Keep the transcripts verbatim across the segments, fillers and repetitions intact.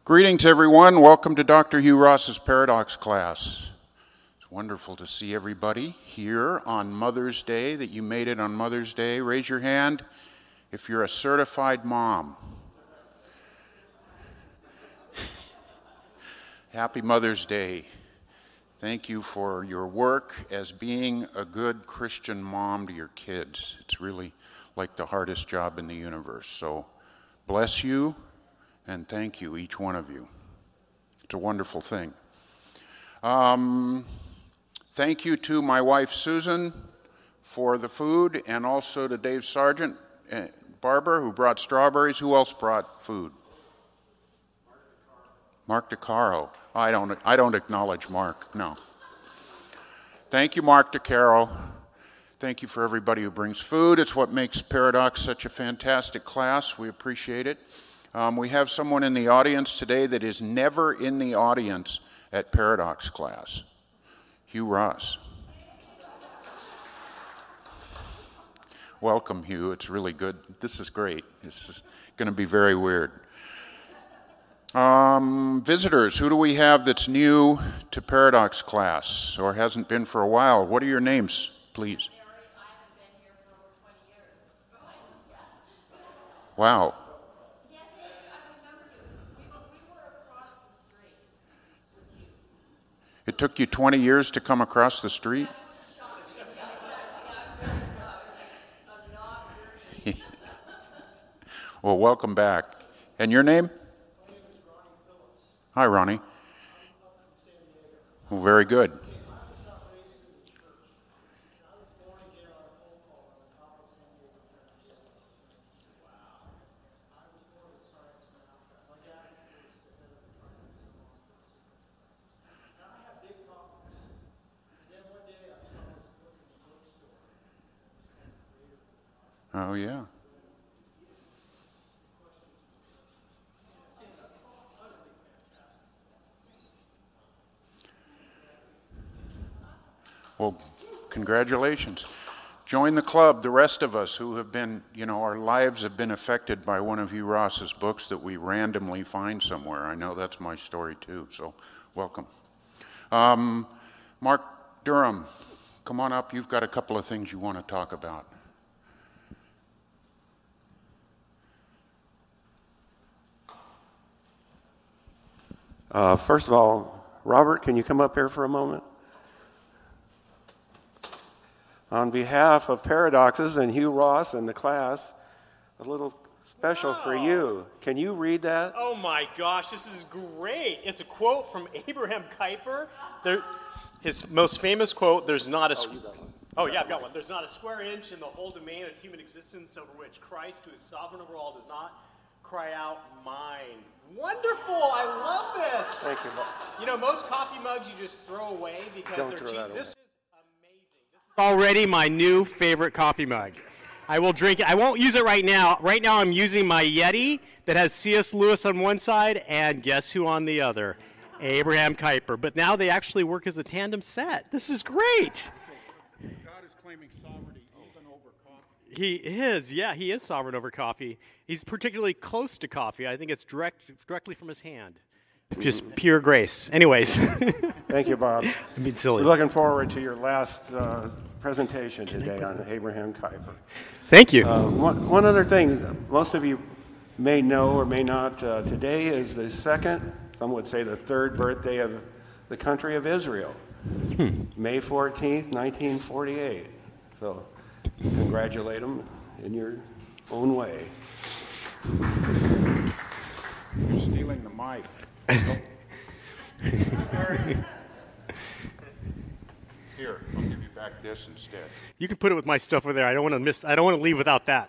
Greetings, everyone. Welcome to Doctor Hugh Ross's Paradox class. It's wonderful to see everybody here on Mother's Day, that you made it on Mother's Day. Raise your hand if you're a certified mom. Happy Mother's Day. Thank you for your work as being a good Christian mom to your kids. It's really like the hardest job in the universe. So bless you. And thank you, each one of you. It's a wonderful thing. Um, thank you to my wife, Susan, for the food, and also to Dave Sargent, uh, Barbara, who brought strawberries. Who else brought food? Mark DeCaro. I don't, I don't acknowledge Mark, no. Thank you, Mark DeCaro. Thank you for everybody who brings food. It's what makes Paradox such a fantastic class. We appreciate it. Um, we have someone in the audience today that is never in the audience at Paradox class. Hugh Ross. Welcome, Hugh. It's really good. This is great. This is going to be very weird. Um, visitors, who do we have that's new to Paradox class or hasn't been for a while? What are your names, please? Wow. It took you twenty years to come across the street? Well, welcome back. And your name? Hi, Ronnie. Well, very good. Oh, yeah. Well, congratulations. Join the club, the rest of us who have been, you know, our lives have been affected by one of Hugh Ross's books that we randomly find somewhere. I know that's my story too, so welcome. Um, Mark Durham, come on up. You've got a couple of things you want to talk about. Uh, first of all, Robert, can you come up here for a moment? On behalf of Paradoxes and Hugh Ross and the class, a little special wow. for you. Can you read that? Oh my gosh, this is great. It's a quote from Abraham Kuyper. There, his most famous quote, there's not a... Oh, oh yeah, I've got one. There's not a square inch in the whole domain of human existence over which Christ, who is sovereign over all, does not cry out, mine. Wonderful! I love this! Thank you. You know, most coffee mugs you just throw away because Don't they're throw cheap. that away. This is amazing. This is already my new favorite coffee mug. I will drink it. I won't use it right now. Right now I'm using my Yeti that has C S Lewis on one side and guess who on the other? Abraham Kuyper. But now they actually work as a tandem set. This is great. God is claiming sovereignty even over coffee. He is, yeah, he is sovereign over coffee. He's particularly close to coffee. I think it's direct, directly from his hand. Just pure grace. Anyways. Thank you, Bob. I'm being silly. We're looking forward to your last uh, presentation today on Abraham Kuyper. Thank you. Uh, one, one other thing, most of you may know or may not, uh, today is the second, some would say the third birthday of the country of Israel. Hmm. May fourteenth, nineteen forty-eight. So congratulate them in your own way. You're stealing the mic. Oh. Sorry. Here, I'll give you back this instead. You can put it with my stuff over there. I don't want to miss. I don't want to leave without that.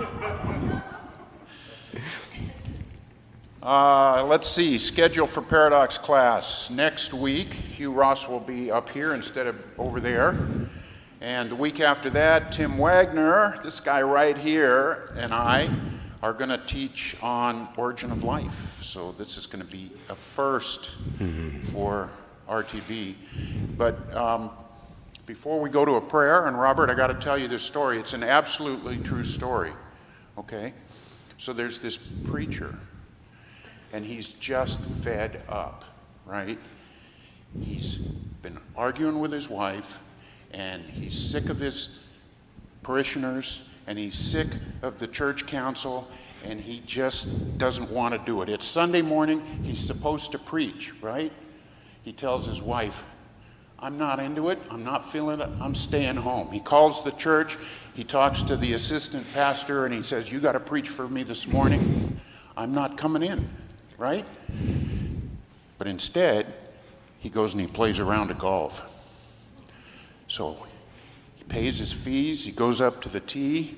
Uh, let's see, schedule for Paradox class. Next week, Hugh Ross will be up here instead of over there. And the week after that, Tim Wagner, this guy right here, and I are going to teach on origin of life. So this is going to be a first mm-hmm. for R T B. But um, before we go to a prayer, and Robert, I got to tell you this story. It's an absolutely true story, okay? So there's this preacher, and he's just fed up, right? He's been arguing with his wife, and he's sick of his parishioners, and he's sick of the church council, and he just doesn't want to do it. It's Sunday morning, he's supposed to preach, right? He tells his wife, I'm not into it, I'm not feeling it, I'm staying home. He calls the church, he talks to the assistant pastor, and he says, you got to preach for me this morning. I'm not coming in, right? But instead, he goes and he plays a round of golf. So he pays his fees, he goes up to the tee.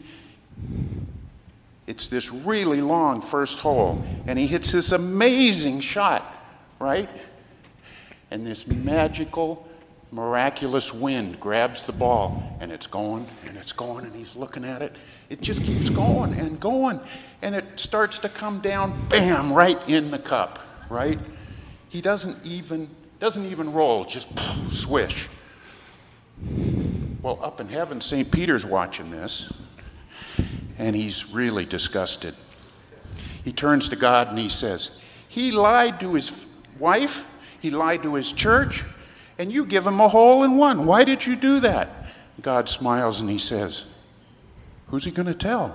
It's this really long first hole, and he hits this amazing shot, right? And this magical, miraculous wind grabs the ball, and it's going, and it's going, and he's looking at it. It just keeps going and going, and it starts to come down, bam, right in the cup, right? He doesn't even, doesn't even roll, just poof, swish. Well, up in heaven, Saint Peter's watching this, and he's really disgusted. He turns to God and he says, he lied to his wife, he lied to his church, and you give him a hole in one. Why did you do that? God smiles and he says, who's he going to tell?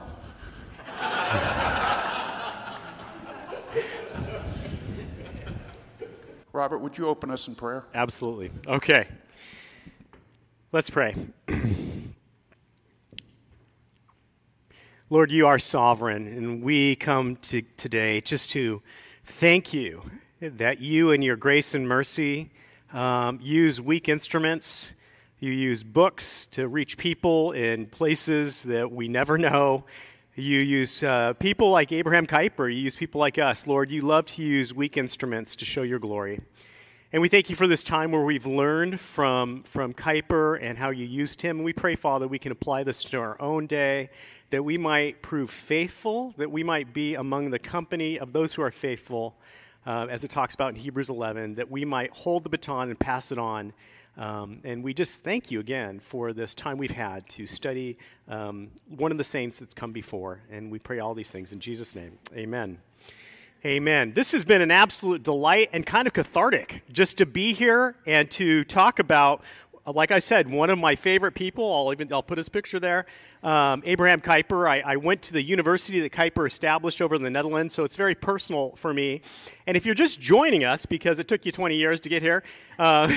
Robert, would you open us in prayer? Absolutely. Okay. Let's pray. Lord, you are sovereign, and we come to today just to thank you that you in your grace and mercy um, use weak instruments. You use books to reach people in places that we never know. You use uh, people like Abraham Kuyper. You use people like us. Lord, you love to use weak instruments to show your glory. And we thank you for this time where we've learned from, from Kuyper and how you used him. And we pray, Father, we can apply this to our own day, that we might prove faithful, that we might be among the company of those who are faithful, uh, as it talks about in Hebrews eleven, that we might hold the baton and pass it on. Um, and we just thank you again for this time we've had to study um, one of the saints that's come before. And we pray all these things in Jesus' name. Amen. Amen. This has been an absolute delight and kind of cathartic just to be here and to talk about, like I said, one of my favorite people. I'll even I'll put his picture there, um, Abraham Kuyper. I, I went to the university that Kuyper established over in the Netherlands, so it's very personal for me. And if you're just joining us because it took you twenty years to get here, uh,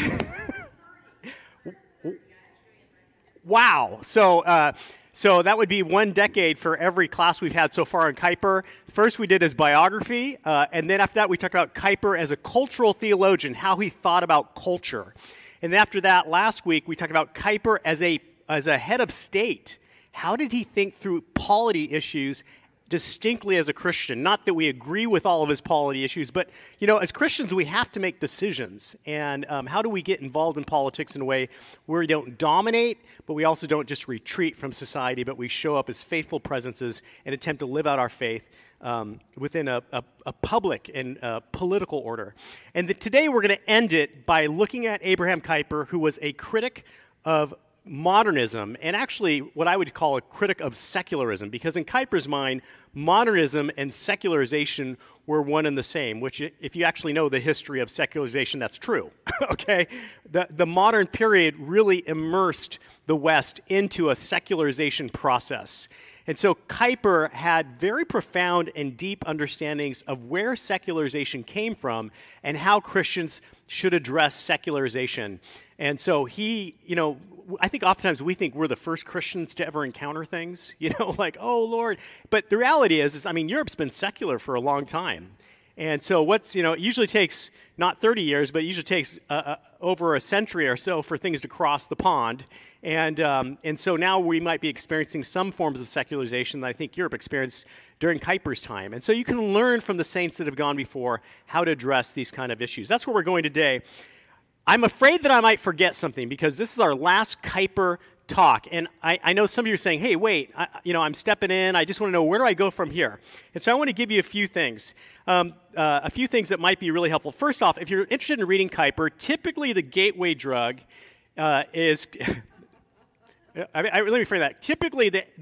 wow. So. Uh, So that would be one decade for every class we've had so far on Kuyper. First we did his biography, uh, and then after that we talked about Kuyper as a cultural theologian, how he thought about culture. And then after that, last week, we talked about Kuyper as a, as a head of state. How did he think through polity issues distinctly as a Christian? Not that we agree with all of his polity issues, but, you know, as Christians, we have to make decisions. And um, how do we get involved in politics in a way where we don't dominate, but we also don't just retreat from society, but we show up as faithful presences and attempt to live out our faith um, within a, a, a public and uh, political order. And the, today we're going to end it by looking at Abraham Kuyper, who was a critic of modernism, and actually what I would call a critic of secularism, because in Kuyper's mind, modernism and secularization were one and the same, which if you actually know the history of secularization, that's true, okay? The, the modern period really immersed the West into a secularization process. And so Kuyper had very profound and deep understandings of where secularization came from and how Christians should address secularization. And so he, you know, I think oftentimes we think we're the first Christians to ever encounter things, you know, like, oh, Lord. But the reality is, is, I mean, Europe's been secular for a long time. And so what's, you know, it usually takes not thirty years, but it usually takes uh, uh, over a century or so for things to cross the pond. And um, and so now we might be experiencing some forms of secularization that I think Europe experienced during Kuyper's time. And so you can learn from the saints that have gone before how to address these kind of issues. That's where we're going today. I'm afraid that I might forget something because this is our last Kuyper talk. And I, I know some of you are saying, hey, wait, I, you know, I'm stepping in. I just want to know, where do I go from here? And so I want to give you a few things, um, uh, a few things that might be really helpful. First off, if you're interested in reading Kuyper, typically the gateway drug uh, is, I mean, I, let me frame that. Typically the, the,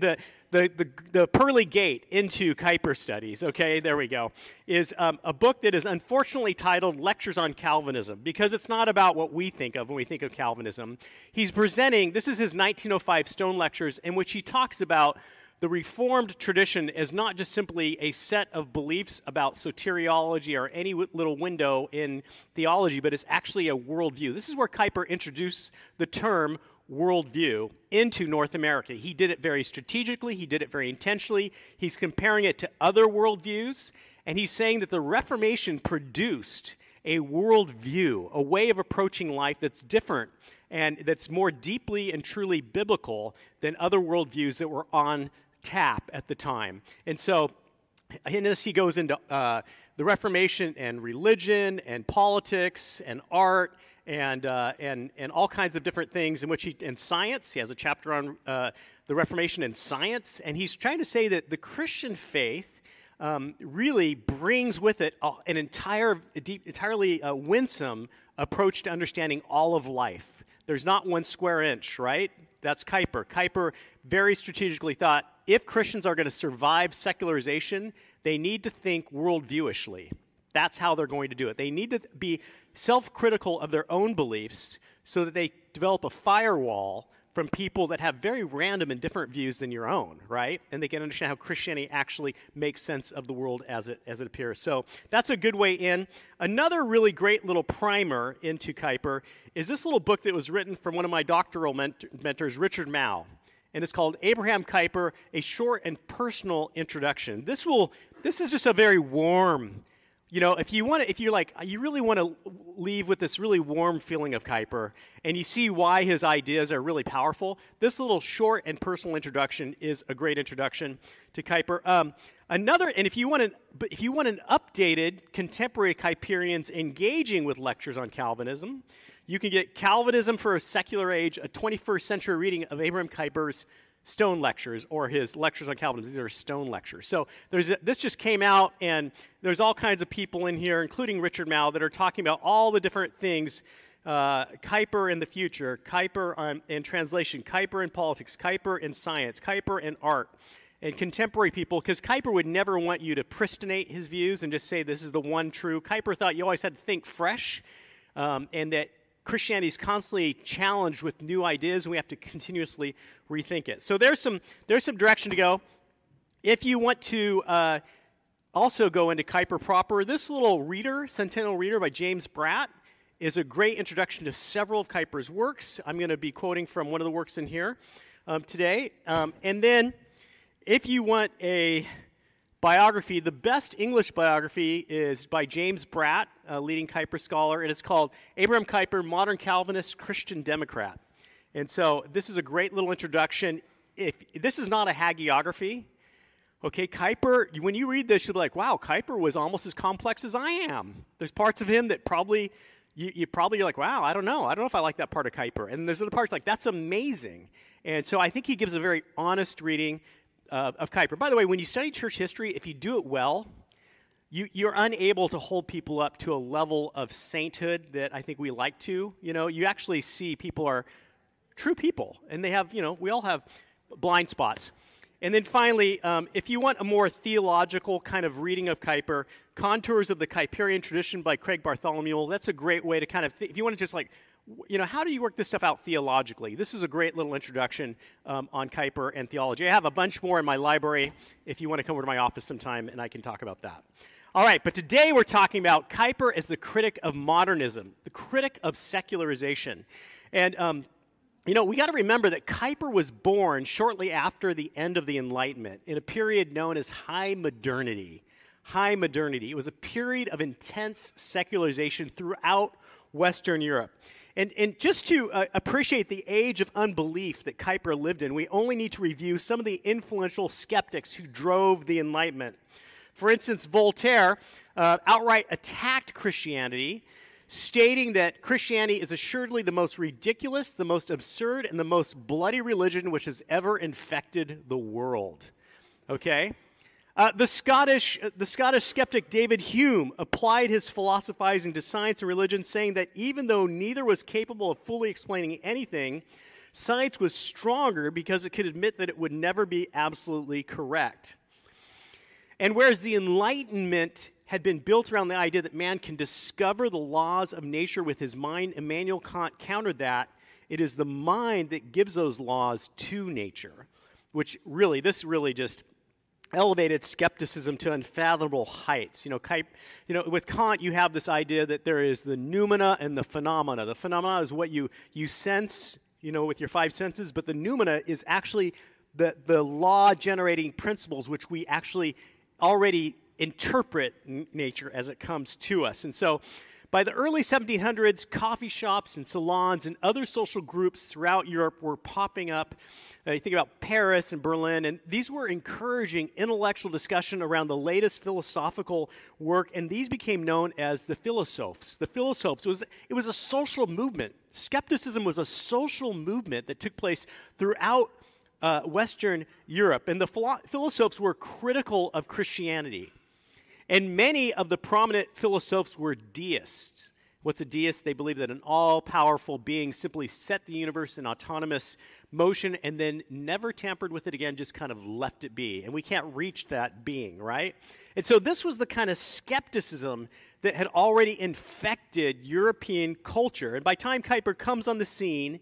the, the, the pearly gate into Kuyper studies, okay, there we go, is um, a book that is unfortunately titled Lectures on Calvinism, because it's not about what we think of when we think of Calvinism. He's presenting, this is his nineteen oh five Stone Lectures, in which he talks about the Reformed tradition as not just simply a set of beliefs about soteriology or any w- little window in theology, but it's actually a worldview. This is where Kuyper introduced the term worldview into North America. He did it very strategically. He did it very intentionally. He's comparing it to other worldviews, and he's saying that the Reformation produced a worldview, a way of approaching life that's different and that's more deeply and truly biblical than other worldviews that were on tap at the time. And so in this, he goes into uh, the Reformation and religion and politics and art and uh, and and all kinds of different things in which he, and science. He has a chapter on uh, the Reformation and science, and he's trying to say that the Christian faith um, really brings with it an entire, a deep, entirely uh, winsome approach to understanding all of life. There's not one square inch, right? That's Kuyper. Kuyper very strategically thought, if Christians are going to survive secularization, they need to think worldviewishly. That's how they're going to do it. They need to be self-critical of their own beliefs so that they develop a firewall from people that have very random and different views than your own, right? And they can understand how Christianity actually makes sense of the world as it as it appears. So that's a good way in. Another really great little primer into Kuyper is this little book that was written from one of my doctoral ment- mentors, Richard Mouw. And it's called Abraham Kuyper, A Short and Personal Introduction. This will, this is just a very warm, you know, if you want to, if you're like, you really want to leave with this really warm feeling of Kuyper, and you see why his ideas are really powerful, this little short and personal introduction is a great introduction to Kuyper. Um, another, and if you want an, but if you want an updated contemporary Kuyperians engaging with lectures on Calvinism, you can get Calvinism for a Secular Age, a twenty-first century reading of Abraham Kuyper's Stone Lectures, or his Lectures on Calvinism. These are Stone Lectures. So there's a, this just came out, and there's all kinds of people in here, including Richard Mouw, that are talking about all the different things. Uh, Kuyper in the future, Kuyper on, in translation, Kuyper in politics, Kuyper in science, Kuyper in art, and contemporary people, because Kuyper would never want you to pristinate his views and just say this is the one true. Kuyper thought you always had to think fresh, um, and that Christianity is constantly challenged with new ideas, and we have to continuously rethink it. So there's some there's some direction to go. If you want to uh, also go into Kuyper proper, this little reader, Centennial Reader by James Bratt, is a great introduction to several of Kuyper's works. I'm going to be quoting from one of the works in here um, today. Um, and then if you want a biography, the best English biography is by James Bratt, a leading Kuyper scholar, and it's called Abraham Kuyper, Modern Calvinist, Christian Democrat. And so this is a great little introduction. If this is not a hagiography, okay, Kuyper, when you read this, you'll be like, wow, Kuyper was almost as complex as I am. There's parts of him that probably, you, you probably, you're like, wow, I don't know. I don't know if I like that part of Kuyper. And there's other parts like, that's amazing. And so I think he gives a very honest reading Uh, of Kuyper. By the way, when you study church history, if you do it well, you, you're unable to hold people up to a level of sainthood that I think we like to. You know, you actually see people are true people, and they have, you know, we all have blind spots. And then finally, um, if you want a more theological kind of reading of Kuyper, Contours of the Kuyperian Tradition by Craig Bartholomew, that's a great way to kind of, th- if you want to just like, you know, how do you work this stuff out theologically? This is a great little introduction um, on Kuyper and theology. I have a bunch more in my library if you want to come over to my office sometime, and I can talk about that. All right, but today we're talking about Kuyper as the critic of modernism, the critic of secularization. And, um, you know, we got to remember that Kuyper was born shortly after the end of the Enlightenment in a period known as High Modernity. High Modernity. It was a period of intense secularization throughout Western Europe. And, and just to uh, appreciate the age of unbelief that Kuyper lived in, we only need to review some of the influential skeptics who drove the Enlightenment. For instance, Voltaire uh, outright attacked Christianity, stating that Christianity is assuredly the most ridiculous, the most absurd, and the most bloody religion which has ever infected the world. Okay? Uh, the Scottish, uh, the Scottish skeptic David Hume applied his philosophizing to science and religion, saying that even though neither was capable of fully explaining anything, Science was stronger because it could admit that it would never be absolutely correct. And whereas the Enlightenment had been built around the idea that man can discover the laws of nature with his mind, Immanuel Kant countered that. It is the mind that gives those laws to nature, which really, this really just elevated skepticism to unfathomable heights. You know, you know, with Kant, you have this idea that there is the noumena and the phenomena. The phenomena is what you, you sense, you know, with your five senses, but the noumena is actually the, the law-generating principles which we actually already interpret n- nature as it comes to us. And so by the early seventeen hundreds, coffee shops and salons and other social groups throughout Europe were popping up. Uh, you think about Paris and Berlin, and these were encouraging intellectual discussion around the latest philosophical work, and these became known as the philosophes. The philosophes, was, it was a social movement. Skepticism was a social movement that took place throughout uh, Western Europe, and the philo- philosophes were critical of Christianity. And many of the prominent philosophes were deists. What's a deist? They believe that an all-powerful being simply set the universe in autonomous motion and then never tampered with it again, just kind of left it be. And we can't reach that being, right? And so this was the kind of skepticism that had already infected European culture. And by the time Kuyper comes on the scene,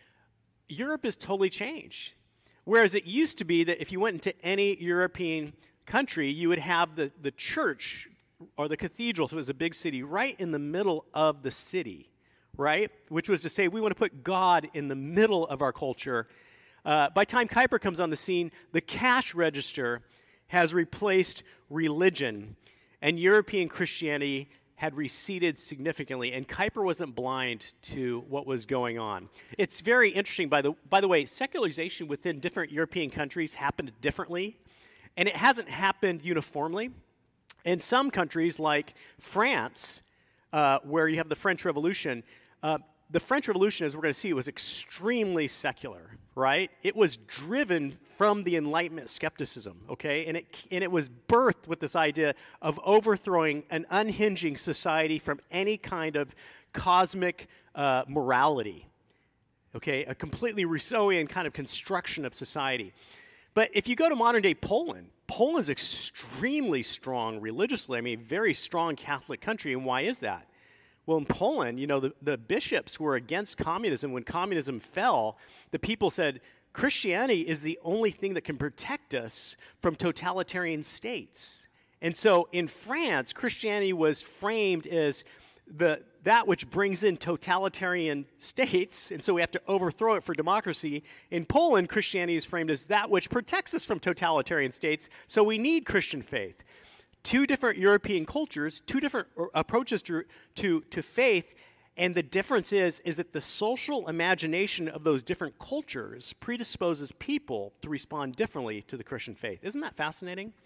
Europe has totally changed. Whereas it used to be that if you went into any European country, you would have the, the church or the cathedral, so it was a big city, right in the middle of the city, right? Which was to say, we want to put God in the middle of our culture. Uh, by the time Kuyper comes on the scene, the cash register has replaced religion, and European Christianity had receded significantly, and Kuyper wasn't blind to what was going on. It's very interesting, by the, by the way, secularization within different European countries happened differently. And it hasn't happened uniformly. In some countries, like France, uh, where you have the French Revolution, uh, the French Revolution, as we're going to see, was extremely secular, right? It was driven from the Enlightenment skepticism, okay? And it, and it was birthed with this idea of overthrowing and unhinging society from any kind of cosmic uh, morality, okay? A completely Rousseauian kind of construction of society. But if you go to modern-day Poland, Poland is extremely strong religiously. I mean, very strong Catholic country. And why is that? Well, in Poland, you know, the, the bishops were against communism. When communism fell, the people said, Christianity is the only thing that can protect us from totalitarian states. And so in France, Christianity was framed as the that which brings in totalitarian states, and so we have to overthrow it for democracy. In Poland, Christianity is framed as that which protects us from totalitarian states, so we need Christian faith. Two different European cultures, two different approaches to, to, to faith, and the difference is, is that the social imagination of those different cultures predisposes people to respond differently to the Christian faith. Isn't that fascinating?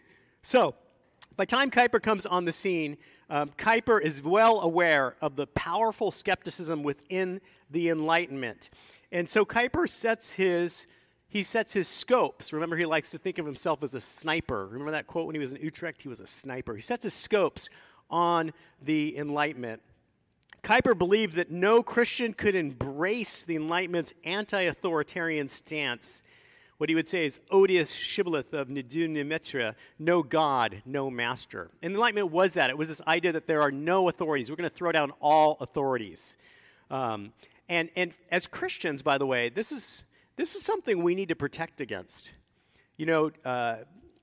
So, by the time Kuyper comes on the scene, um, Kuyper is well aware of the powerful skepticism within the Enlightenment. And so Kuyper sets his, he sets his scopes. Remember, he likes to think of himself as a sniper. Remember that quote when he was in Utrecht? He was a sniper. He sets his scopes on the Enlightenment. Kuyper believed that no Christian could embrace the Enlightenment's anti-authoritarian stance. What he would say is, odious shibboleth of Nidu Nimetra, no God, no master. And Enlightenment was that. It was this idea that there are no authorities. We're going to throw down all authorities. Um, and, and as Christians, by the way, this is, this is something we need to protect against. You know, uh,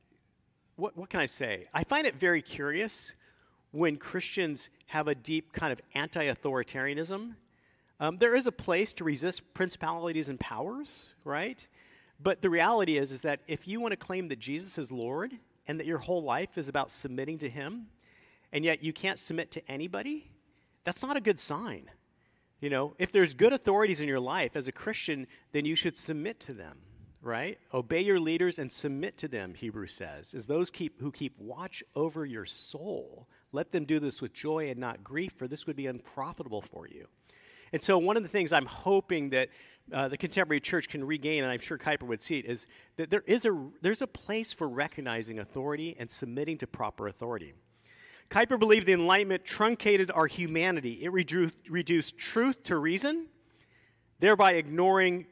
what, what can I say? I find it very curious when Christians have a deep kind of anti-authoritarianism. Um, there is a place to resist principalities and powers, right? But the reality is, is that if you want to claim that Jesus is Lord and that your whole life is about submitting to him, and yet you can't submit to anybody, that's not a good sign. You know, if there's good authorities in your life as a Christian, then you should submit to them, right? Obey your leaders and submit to them, Hebrews says, as those keep, who keep watch over your soul. Let them do this with joy and not grief, for this would be unprofitable for you. And so one of the things I'm hoping that uh, the contemporary church can regain, and I'm sure Kuyper would see it, is that there is a, there's a place for recognizing authority and submitting to proper authority. Kuyper believed the Enlightenment truncated our humanity. It reduced, reduced truth to reason, thereby ignoring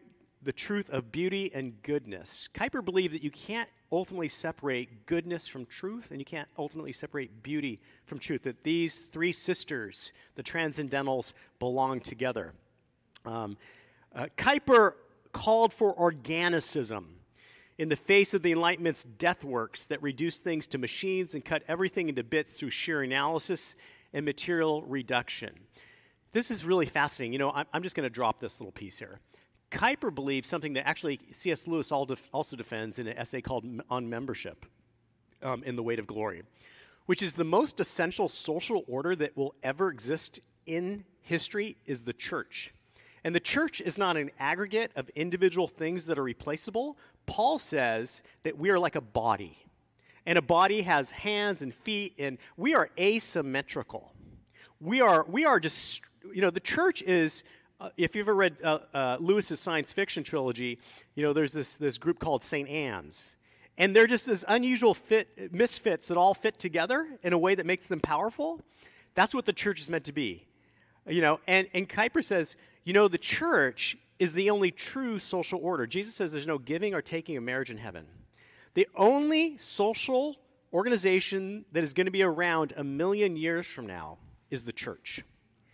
the truth of beauty and goodness. Kuyper believed that you can't ultimately separate goodness from truth, and you can't ultimately separate beauty from truth, that these three sisters, the transcendentals, belong together. Um, uh, Kuyper called for organicism in the face of the Enlightenment's death works that reduce things to machines and cut everything into bits through sheer analysis and material reduction. This is really fascinating. You know, I'm, I'm just going to drop this little piece here. Kuyper believes something that actually C S Lewis also defends in an essay called On Membership um, in The Weight of Glory, which is the most essential social order that will ever exist in history is the church. And the church is not an aggregate of individual things that are replaceable. Paul says that we are like a body, and a body has hands and feet, and we are asymmetrical. We are, we are just, you know, the church is... Uh, if you've ever read uh, uh, Lewis's science fiction trilogy, you know, there's this, this group called Saint Anne's. And they're just this unusual fit, misfits that all fit together in a way that makes them powerful. That's what the church is meant to be. You know, and, and Kuyper says, you know, the church is the only true social order. Jesus says there's no giving or taking of marriage in heaven. The only social organization that is going to be around a million years from now is the church.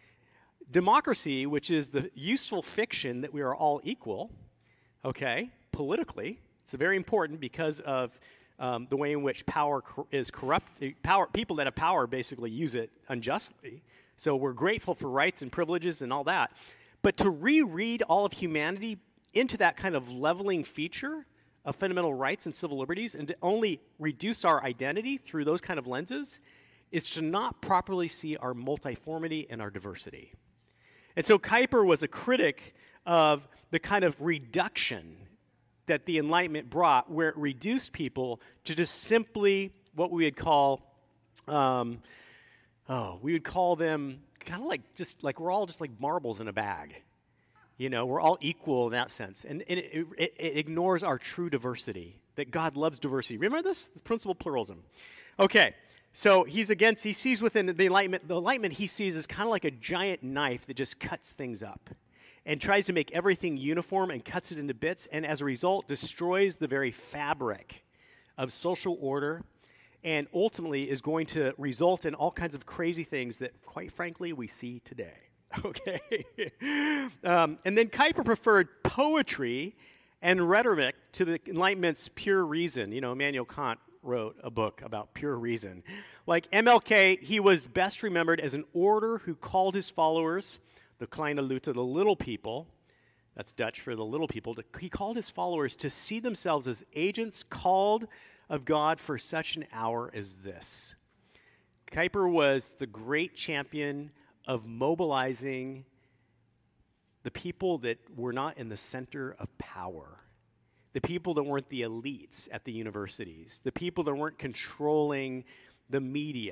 Democracy, which is the useful fiction that we are all equal, okay, politically, it's very important because of um, the way in which power cor- is corrupt. Power, people that have power basically use it unjustly. So we're grateful for rights and privileges and all that. But to reread all of humanity into that kind of leveling feature of fundamental rights and civil liberties and to only reduce our identity through those kind of lenses is to not properly see our multiformity and our diversity. And so Kuyper was a critic of the kind of reduction that the Enlightenment brought, where it reduced people to just simply what we would call, um, oh, we would call them kind of like just like we're all just like marbles in a bag. You know, we're all equal in that sense. And, and it, it, it ignores our true diversity, that God loves diversity. Remember this? This principle of pluralism. Okay. So he's against, he sees within the Enlightenment, the Enlightenment he sees is kind of like a giant knife that just cuts things up and tries to make everything uniform and cuts it into bits, and as a result destroys the very fabric of social order and ultimately is going to result in all kinds of crazy things that, quite frankly, we see today. Okay? um, and then Kuyper preferred poetry and rhetoric to the Enlightenment's pure reason. You know, Immanuel Kant wrote a book about pure reason. Like M L K, he was best remembered as an orator who called his followers, the kleine Leute, the little people, that's Dutch for the little people, to, he called his followers to see themselves as agents called of God for such an hour as this. Kuyper was the great champion of mobilizing the people that were not in the center of power. The people that weren't the elites at the universities, the people that weren't controlling the media.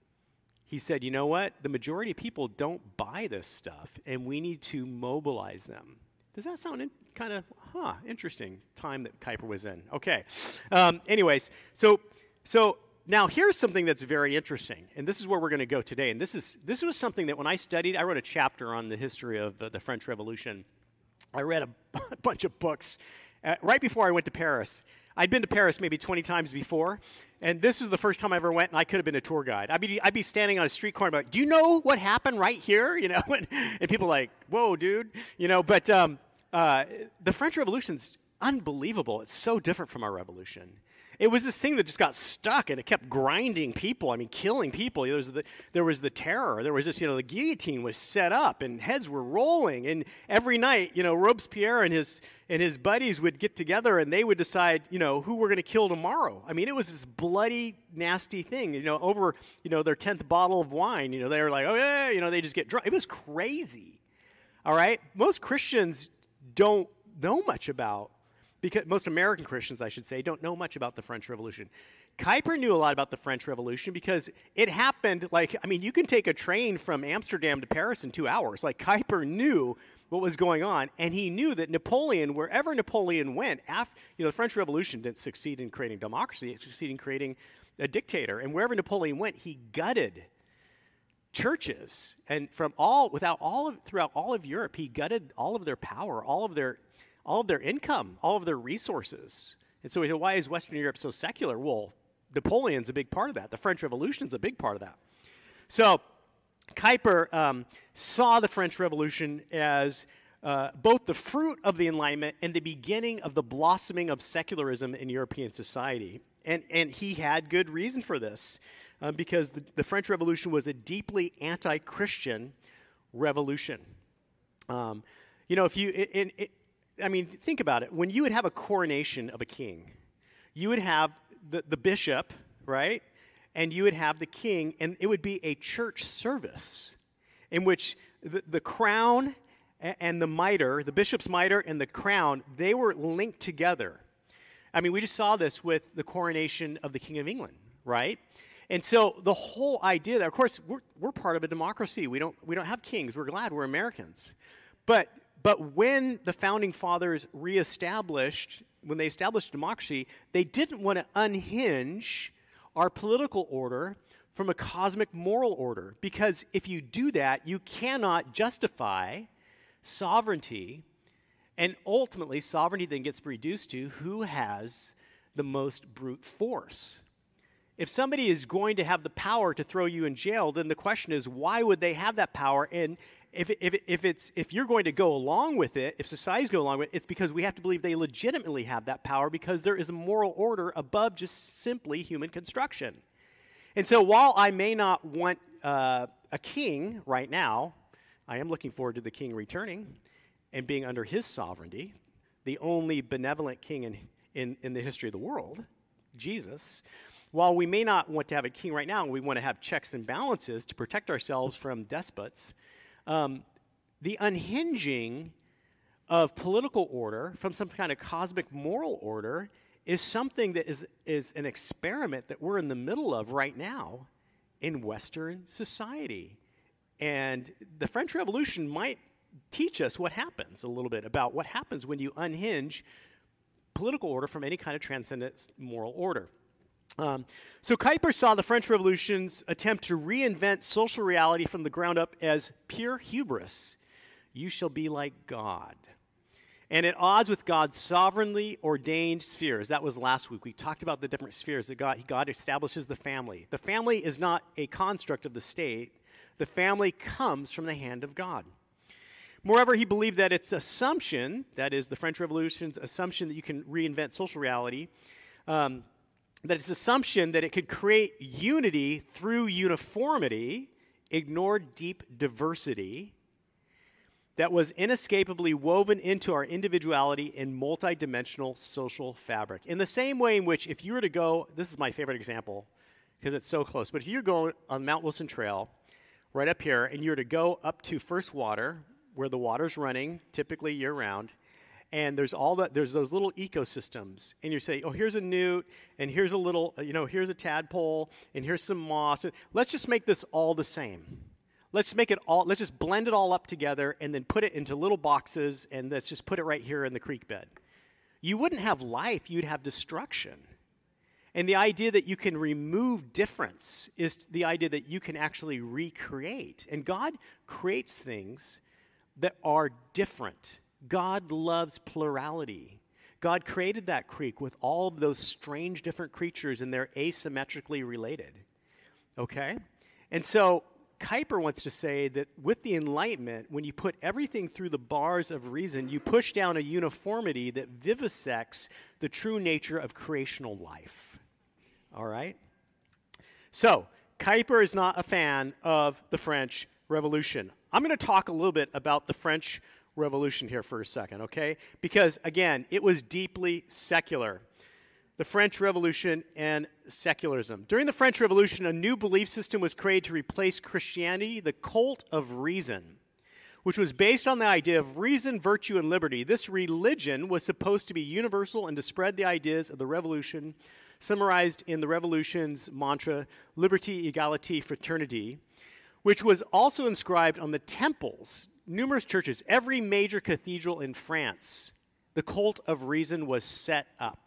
He said, you know what? The majority of people don't buy this stuff, and we need to mobilize them. Does that sound in, kind of, huh, interesting time that Kuyper was in? Okay. Um, anyways, so so now here's something that's very interesting, and this is where we're going to go today. And this is this was something that when I studied, I wrote a chapter on the history of the, the French Revolution. I read a, a bunch of books. Uh, right before I went to Paris. I'd been to Paris maybe twenty times before, and this was the first time I ever went, and I could have been a tour guide. I'd be, I'd be standing on a street corner, like, do you know what happened right here? You know, and, and people are like, whoa, dude. You know, but um, uh, the French Revolution's unbelievable. It's so different from our revolution. It was this thing that just got stuck, and it kept grinding people. I mean, killing people. There was the, there was the terror. There was this, you know, the guillotine was set up, and heads were rolling. And every night, you know, Robespierre and his and his buddies would get together, and they would decide, you know, who we're going to kill tomorrow. I mean, it was this bloody, nasty thing. You know, over, you know, their tenth bottle of wine, you know, they were like, oh, yeah, you know, they just get drunk. It was crazy. All right? Most Christians don't know much about Because most American Christians, I should say, don't know much about the French Revolution. Kuyper knew a lot about the French Revolution because it happened, like, I mean, you can take a train from Amsterdam to Paris in two hours. Like, Kuyper knew what was going on, and he knew that Napoleon, wherever Napoleon went, after, you know, the French Revolution didn't succeed in creating democracy, it succeeded in creating a dictator. And wherever Napoleon went, he gutted churches. And from all, without all of, throughout all of Europe, he gutted all of their power, all of their all of their income, all of their resources. And so we say, why is Western Europe so secular? Well, Napoleon's a big part of that. The French Revolution's a big part of that. So Kuyper um, saw the French Revolution as uh, both the fruit of the Enlightenment and the beginning of the blossoming of secularism in European society. And, and he had good reason for this, uh, because the, the French Revolution was a deeply anti-Christian revolution. Um, you know, if you, it, it, it, I mean, think about it. When you would have a coronation of a king, you would have the, the bishop, right? And you would have the king, and it would be a church service in which the, the crown and the mitre, the bishop's mitre and the crown, they were linked together. I mean, we just saw this with the coronation of the King of England, right? And so the whole idea that, of course, we're, we're part of a democracy. We don't, we don't have kings. We're glad we're Americans. But, but when the Founding Fathers reestablished, when they established democracy, they didn't want to unhinge our political order from a cosmic moral order. Because if you do that, you cannot justify sovereignty. And ultimately, sovereignty then gets reduced to who has the most brute force. If somebody is going to have the power to throw you in jail, then the question is, why would they have that power? And if, if, if, it's, if you're going to go along with it, if societies go along with it, it's because we have to believe they legitimately have that power, because there is a moral order above just simply human construction. And so while I may not want uh, a king right now, I am looking forward to the king returning and being under his sovereignty, the only benevolent king in, in, in the history of the world, Jesus. While we may not want to have a king right now, and we want to have checks and balances to protect ourselves from despots, um, the unhinging of political order from some kind of cosmic moral order is something that is, is an experiment that we're in the middle of right now in Western society. And the French Revolution might teach us what happens a little bit about what happens when you unhinge political order from any kind of transcendent moral order. Um, so Kuyper saw the French Revolution's attempt to reinvent social reality from the ground up as pure hubris. You shall be like God. And at odds with God's sovereignly ordained spheres. That was last week. We talked about the different spheres that God, God establishes the family. The family is not a construct of the state. The family comes from the hand of God. Moreover, he believed that its assumption, that is the French Revolution's assumption that you can reinvent social reality, um, that its assumption that it could create unity through uniformity ignored deep diversity that was inescapably woven into our individuality in multidimensional social fabric. In the same way in which if you were to go, this is my favorite example because it's so close, but if you're going on Mount Wilson Trail right up here and you were to go up to First Water, where the water's running typically year-round, and there's all that, there's those little ecosystems, and you say, oh, here's a newt, and here's a little, you know, here's a tadpole, and here's some moss. Let's just make this all the same. Let's make it all, let's just blend it all up together and then put it into little boxes, and let's just put it right here in the creek bed. You wouldn't have life, you'd have destruction. And the idea that you can remove difference is the idea that you can actually recreate. And God creates things that are different. God loves plurality. God created that creek with all of those strange different creatures, and they're asymmetrically related. Okay? And so Kuyper wants to say that with the Enlightenment, when you put everything through the bars of reason, you push down a uniformity that vivisects the true nature of creational life. All right? So, Kuyper is not a fan of the French Revolution. I'm going to talk a little bit about the French Revolution here for a second, okay? Because, again, it was deeply secular. The French Revolution and secularism. During the French Revolution, a new belief system was created to replace Christianity, the cult of reason, which was based on the idea of reason, virtue, and liberty. This religion was supposed to be universal and to spread the ideas of the revolution, summarized in the revolution's mantra, liberté, égalité, fraternité, which was also inscribed on the temples, numerous churches, every major cathedral in France. The cult of reason was set up.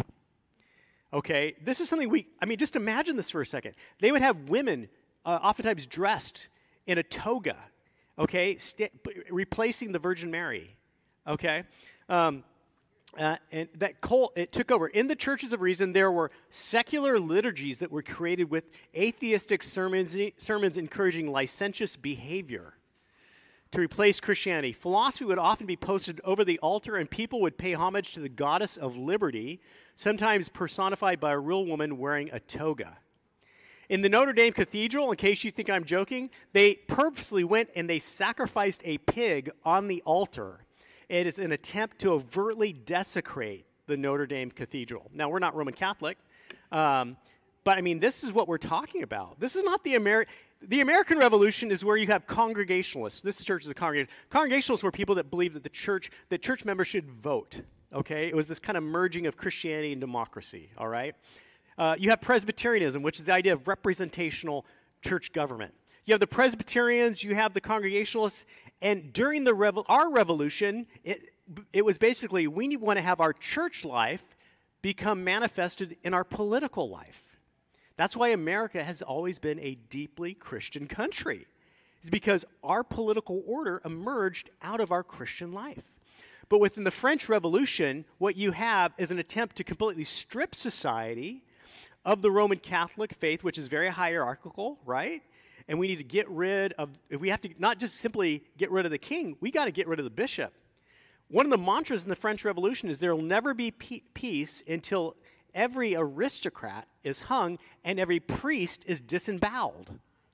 Okay, this is something we, I mean, just imagine this for a second. They would have women uh, oftentimes dressed in a toga, okay, st- replacing the Virgin Mary, okay? Um, Uh, and that cult, it took over. In the churches of reason, there were secular liturgies that were created with atheistic sermons, sermons encouraging licentious behavior to replace Christianity. Philosophy would often be posted over the altar, and people would pay homage to the goddess of liberty, sometimes personified by a real woman wearing a toga. In the Notre Dame Cathedral, in case you think I'm joking, they purposely went and they sacrificed a pig on the altar. It is an attempt to overtly desecrate the Notre Dame Cathedral. Now, we're not Roman Catholic, um, but I mean, this is what we're talking about. This is not the American... The American Revolution is where you have Congregationalists. This church is a congregation. Congregationalists were people that believed that the church, that church members should vote, okay? It was this kind of merging of Christianity and democracy, all right? Uh, you have Presbyterianism, which is the idea of representational church government. You have the Presbyterians, you have the Congregationalists, and during the revo- our revolution, it, it was basically we want to have our church life become manifested in our political life. That's why America has always been a deeply Christian country. It's because our political order emerged out of our Christian life. But within the French Revolution, what you have is an attempt to completely strip society of the Roman Catholic faith, which is very hierarchical, right? And we need to get rid of, if we have to not just simply get rid of the king, we got to get rid of the bishop. One of the mantras in the French Revolution is there will never be pe- peace until every aristocrat is hung and every priest is disemboweled.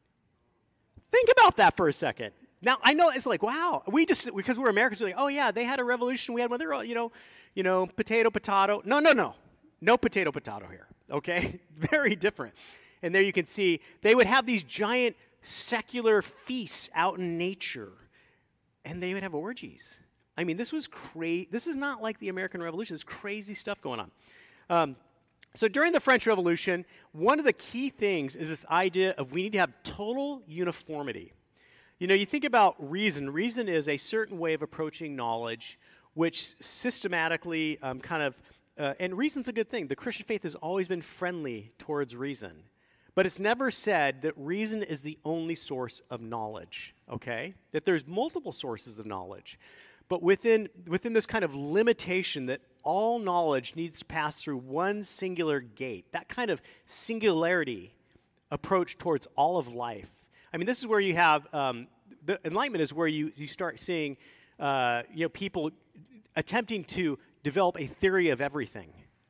Think about that for a second. Now, I know it's like, wow, we just, because we're Americans, we're like, oh yeah, they had a revolution, we had one, they're all, you know, you know, potato, potato. No, no, no. No potato, potato here, okay? Very different. And there you can see they would have these giant secular feasts out in nature, and they would have orgies. I mean, this was crazy. This is not like the American Revolution. There's crazy stuff going on. Um, so during the French Revolution, one of the key things is this idea of we need to have total uniformity. You know, you think about reason. Reason is a certain way of approaching knowledge, which systematically um, kind of, uh, and reason's a good thing. The Christian faith has always been friendly towards reason. But it's never said that reason is the only source of knowledge, okay? That there's multiple sources of knowledge. But within, within this kind of limitation that all knowledge needs to pass through one singular gate, that kind of singularity approach towards all of life. I mean, this is where you have, um, the Enlightenment is where you, you start seeing, uh, you know, people attempting to develop a theory of everything.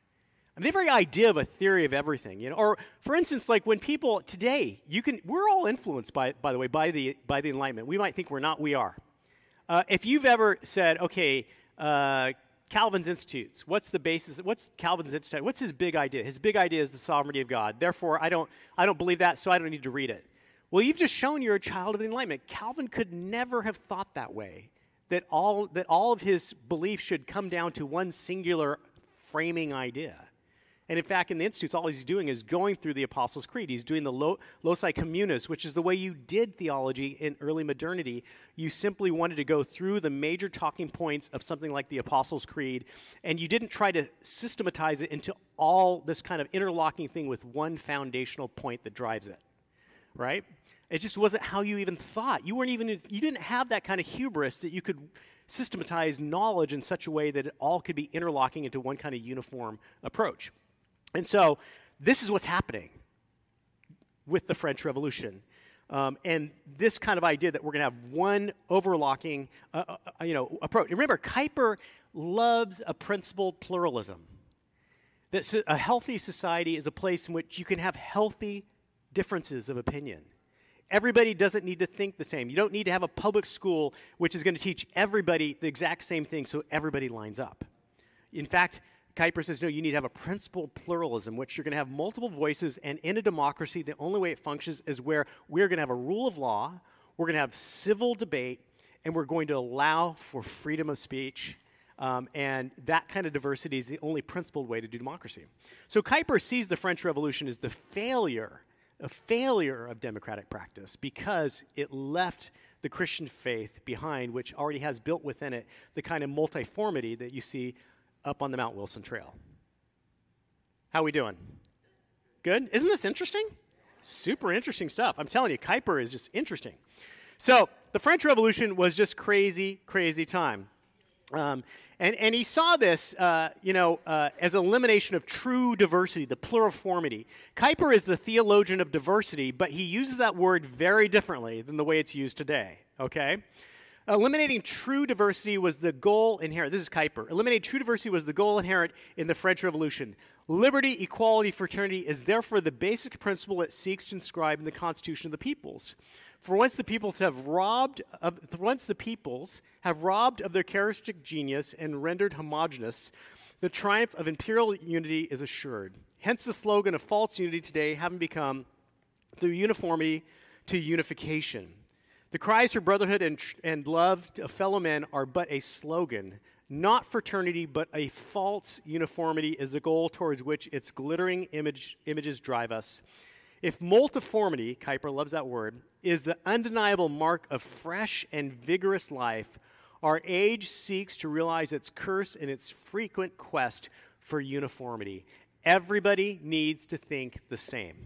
I mean, the very idea of a theory of everything, you know, or for instance, like when people today, you can, we're all influenced by, by the way, by the by the Enlightenment. We might think we're not, we are. Uh, if you've ever said, okay, uh, Calvin's Institutes, what's the basis? What's Calvin's Institute? What's his big idea? His big idea is the sovereignty of God. Therefore, I don't, I don't believe that, so I don't need to read it. Well, you've just shown you're a child of the Enlightenment. Calvin could never have thought that way. That all that all of his beliefs should come down to one singular framing idea. And in fact, in the Institutes, all he's doing is going through the Apostles' Creed. He's doing the lo- loci communis, which is the way you did theology in early modernity. You simply wanted to go through the major talking points of something like the Apostles' Creed, and you didn't try to systematize it into all this kind of interlocking thing with one foundational point that drives it, right? It just wasn't how you even thought. You weren't even, you didn't have that kind of hubris that you could systematize knowledge in such a way that it all could be interlocking into one kind of uniform approach. And so this is what's happening with the French Revolution. Um, and this kind of idea that we're going to have one overlocking uh, uh, you know, approach. And remember, Kuyper loves a principled pluralism. That a healthy society is a place in which you can have healthy differences of opinion. Everybody doesn't need to think the same. You don't need to have a public school which is going to teach everybody the exact same thing so everybody lines up. In fact, Kuyper says, no, you need to have a principled pluralism, which you're going to have multiple voices, and in a democracy, the only way it functions is where we're going to have a rule of law, we're going to have civil debate, and we're going to allow for freedom of speech, um, and that kind of diversity is the only principled way to do democracy. So Kuyper sees the French Revolution as the failure, a failure of democratic practice because it left the Christian faith behind, which already has built within it the kind of multiformity that you see up on the Mount Wilson Trail. How we doing? Good? Isn't this interesting? Super interesting stuff. I'm telling you, Kuyper is just interesting. So the French Revolution was just crazy, crazy time. Um, and, and he saw this, uh, you know, uh, as elimination of true diversity, the pluriformity. Kuyper is the theologian of diversity, but he uses that word very differently than the way it's used today, okay? Eliminating true diversity was the goal inherent. This is Kuyper. Eliminating true diversity was the goal inherent in the French Revolution. Liberty, equality, fraternity is therefore the basic principle it seeks to inscribe in the Constitution of the peoples. For once the peoples have robbed of, once the peoples have robbed of their characteristic genius and rendered homogeneous, the triumph of imperial unity is assured. Hence the slogan of false unity today having become through uniformity to unification. The cries for brotherhood and, and love of fellow men are but a slogan. Not fraternity, but a false uniformity is the goal towards which its glittering image, images drive us. If multiformity, Kuyper loves that word, is the undeniable mark of fresh and vigorous life, our age seeks to realize its curse in its frequent quest for uniformity. Everybody needs to think the same.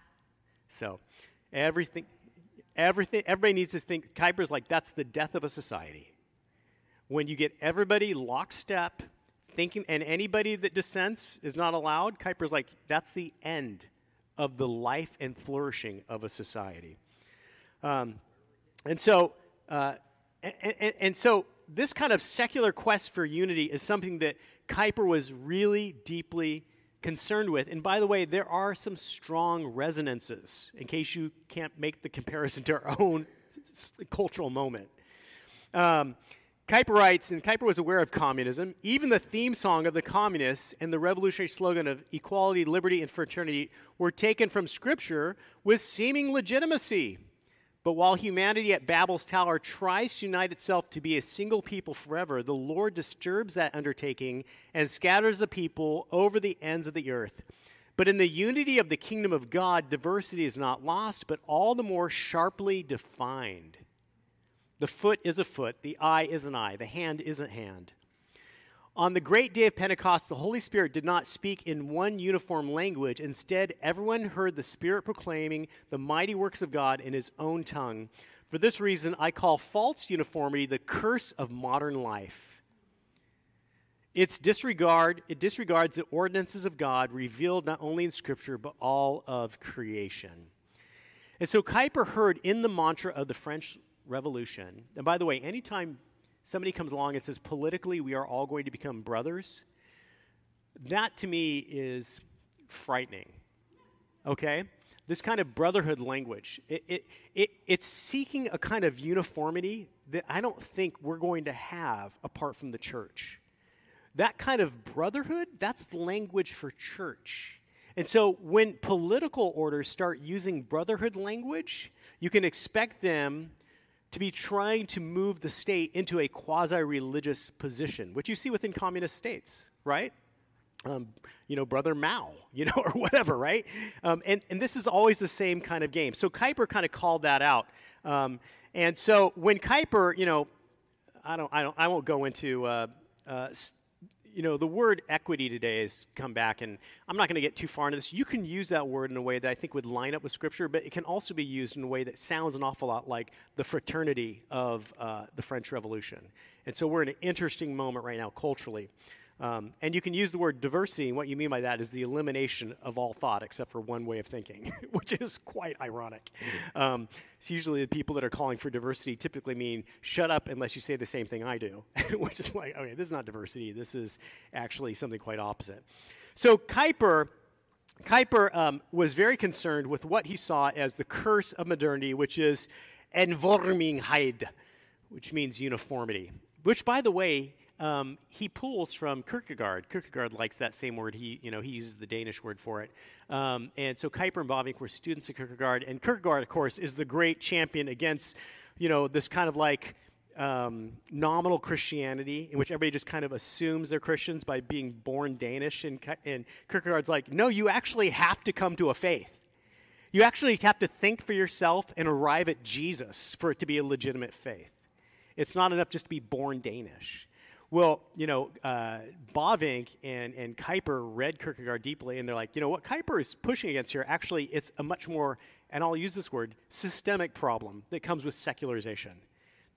So, everything, everything, everybody needs to think. Kuyper's like, that's the death of a society. When you get everybody lockstep, thinking, and anybody that dissents is not allowed, Kuyper's like, that's the end of the life and flourishing of a society. Um, and so, uh, and, and, and so this kind of secular quest for unity is something that Kuyper was really deeply concerned with. And by the way, there are some strong resonances, in case you can't make the comparison to our own s- cultural moment. Um, Kuyper writes, and Kuyper was aware of communism. Even the theme song of the communists and the revolutionary slogan of equality, liberty, and fraternity were taken from Scripture with seeming legitimacy. But while humanity at Babel's Tower tries to unite itself to be a single people forever, the Lord disturbs that undertaking and scatters the people over the ends of the earth. But in the unity of the kingdom of God, diversity is not lost, but all the more sharply defined. The foot is a foot, the eye is an eye, the hand is a hand. On the great day of Pentecost, the Holy Spirit did not speak in one uniform language. Instead, everyone heard the Spirit proclaiming the mighty works of God in his own tongue. For this reason, I call false uniformity the curse of modern life. Its disregard, it disregards the ordinances of God revealed not only in Scripture, but all of creation. And so Kuyper heard in the mantra of the French Revolution, and by the way, anytime somebody comes along and says, politically, we are all going to become brothers, that to me is frightening, okay? This kind of brotherhood language, it, it, it, it's seeking a kind of uniformity that I don't think we're going to have apart from the church. That kind of brotherhood, that's the language for church. And so when political orders start using brotherhood language, you can expect them to be trying to move the state into a quasi-religious position, which you see within communist states, right? Um, you know, Brother Mao, you know, or whatever, right? Um, and, and this is always the same kind of game. So Kuyper kind of called that out. Um, and so when Kuyper, you know, I don't, I don't, I won't go into, uh, uh, you know, the word equity today has come back, and I'm not going to get too far into this. You can use that word in a way that I think would line up with Scripture, but it can also be used in a way that sounds an awful lot like the fraternity of uh, the French Revolution. And so we're in an interesting moment right now culturally. Um, and you can use the word diversity, and what you mean by that is the elimination of all thought except for one way of thinking, which is quite ironic. Um, it's usually the people that are calling for diversity typically mean, shut up unless you say the same thing I do, which is like, okay, this is not diversity. This is actually something quite opposite. So Kuyper, Kuyper um, was very concerned with what he saw as the curse of modernity, which is Eenvormigheid, which means uniformity, which, by the way, Um, he pulls from Kierkegaard. Kierkegaard likes that same word. He, you know, he uses the Danish word for it. Um, and so Kuyper and Bavinck were students of Kierkegaard. And Kierkegaard, of course, is the great champion against, you know, this kind of like um, nominal Christianity in which everybody just kind of assumes they're Christians by being born Danish. And, and Kierkegaard's like, no, you actually have to come to a faith. You actually have to think for yourself and arrive at Jesus for it to be a legitimate faith. It's not enough just to be born Danish. Well, you know, uh, Bavinck and, and Kuyper read Kierkegaard deeply, and they're like, you know, what Kuyper is pushing against here, actually, it's a much more, and I'll use this word, systemic problem that comes with secularization.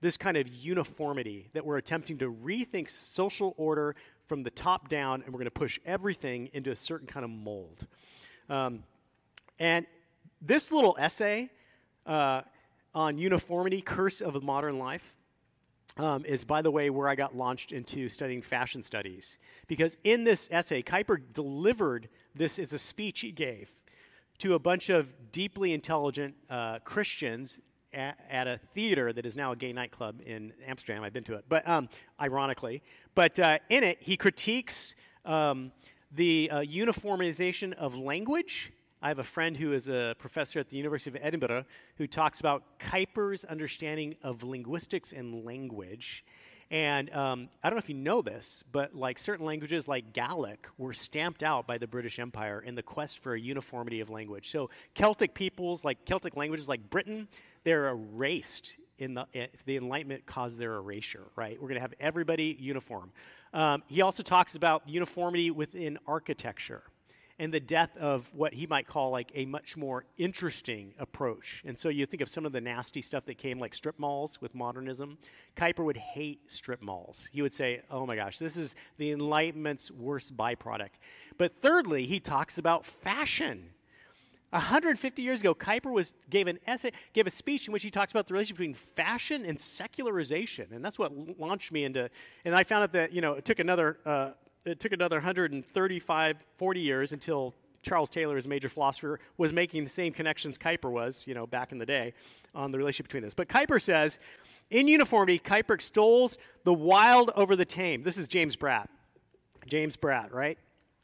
this kind of uniformity that we're attempting to rethink social order from the top down, and we're going to push everything into a certain kind of mold. Um, and this little essay uh, on uniformity, Curse of a Modern Life, um, is, by the way, where I got launched into studying fashion studies. Because in this essay, Kuyper delivered this as a speech he gave to a bunch of deeply intelligent uh, Christians at, at a theater that is now a gay nightclub in Amsterdam. I've been to it, but um, ironically. But uh, in it, he critiques um, the uh, uniformization of language. I have a friend who is a professor at the University of Edinburgh who talks about Kuyper's understanding of linguistics and language. And um, I don't know if you know this, but like certain languages like Gaelic were stamped out by the British Empire in the quest for a uniformity of language. So Celtic peoples, like Celtic languages like Britain, they're erased in the, if the Enlightenment caused their erasure, right? We're going to have everybody uniform. Um, he also talks about uniformity within architecture and the death of what he might call like a much more interesting approach. And so you think of some of the nasty stuff that came, like strip malls with modernism. Kuyper would hate strip malls. He would say, oh my gosh, this is the Enlightenment's worst byproduct. But thirdly, he talks about fashion. one hundred fifty years ago, Kuyper was, gave an essay, gave a speech in which he talks about the relationship between fashion and secularization. And that's what launched me into, and I found out that, you know, it took another, uh, it took another one hundred thirty-five, forty years until Charles Taylor, as a major philosopher, was making the same connections Kuyper was, you know, back in the day on the relationship between this. But Kuyper says, in uniformity, Kuyper extols the wild over the tame. This is James Bratt. James Bratt, right?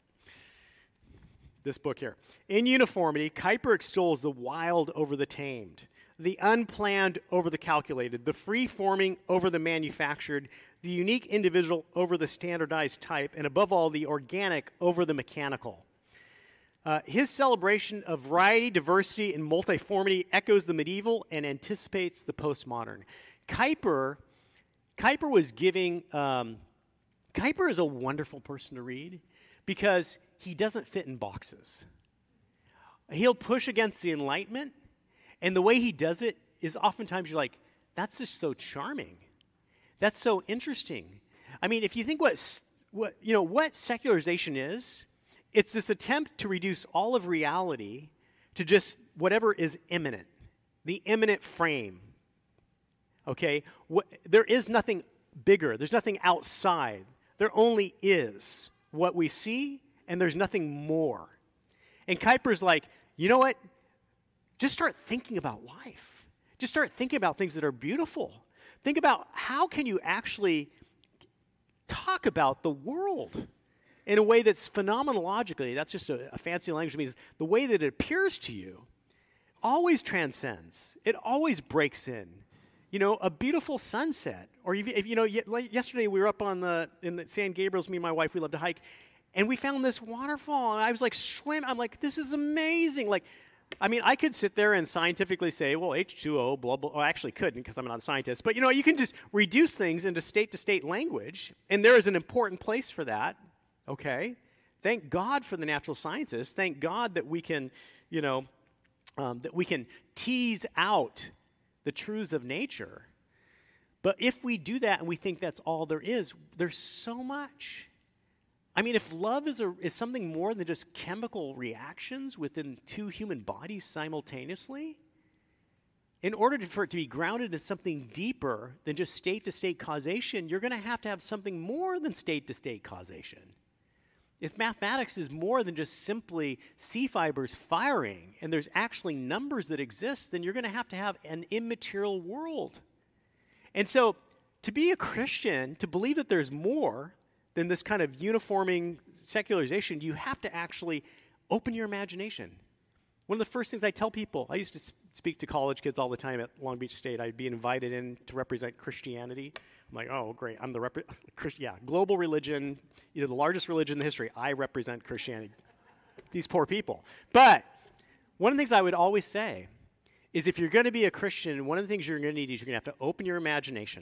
This book here. In uniformity, Kuyper extols the wild over the tamed, the unplanned over the calculated, the free-forming over the manufactured, the unique individual over the standardized type, and above all, the organic over the mechanical. Uh, his celebration of variety, diversity, and multiformity echoes the medieval and anticipates the postmodern. Kuyper, Kuyper was giving, um, Kuyper is a wonderful person to read because he doesn't fit in boxes. He'll push against the Enlightenment, and the way he does it is oftentimes you're like, that's just so charming. That's so interesting. I mean, if you think what, what, you know, what secularization is, it's this attempt to reduce all of reality to just whatever is immanent, the immanent frame. Okay? What, there is nothing bigger. There's nothing outside. There only is what we see, and there's nothing more. And Kuyper's like, you know what? Just start thinking about life. Just start thinking about things that are beautiful. Think about how can you actually talk about the world in a way that's phenomenologically, that's just a, a fancy language, means the way that it appears to you always transcends. It always breaks in. You know, a beautiful sunset, or if, if you know, like yesterday we were up on the in the San Gabriel's. Me and my wife, we love to hike, and we found this waterfall. And I was like, swim. I'm like, this is amazing. Like, I mean, I could sit there and scientifically say, well, H two O, blah, blah. Well, I actually couldn't because I'm not a scientist. But, you know, you can just reduce things into state-to-state language, and there is an important place for that, okay? Thank God for the natural sciences. Thank God that we can, you know, um, that we can tease out the truths of nature. But if we do that and we think that's all there is, there's so much. I mean, if love is, a, is something more than just chemical reactions within two human bodies simultaneously, in order to, for it to be grounded in something deeper than just state-to-state causation, you're going to have to have something more than state-to-state causation. If mathematics is more than just simply C fibers firing, and there's actually numbers that exist, then you're going to have to have an immaterial world. And so, to be a Christian, to believe that there's more than this kind of uniforming secularization, you have to actually open your imagination. One of the first things I tell people, I used to speak to college kids all the time at Long Beach State. I'd be invited in to represent Christianity. I'm like, oh, great, I'm the, rep- yeah, global religion, you know, the largest religion in history. I represent Christianity. These poor people. But one of the things I would always say is if you're going to be a Christian, one of the things you're going to need is you're going to have to open your imagination.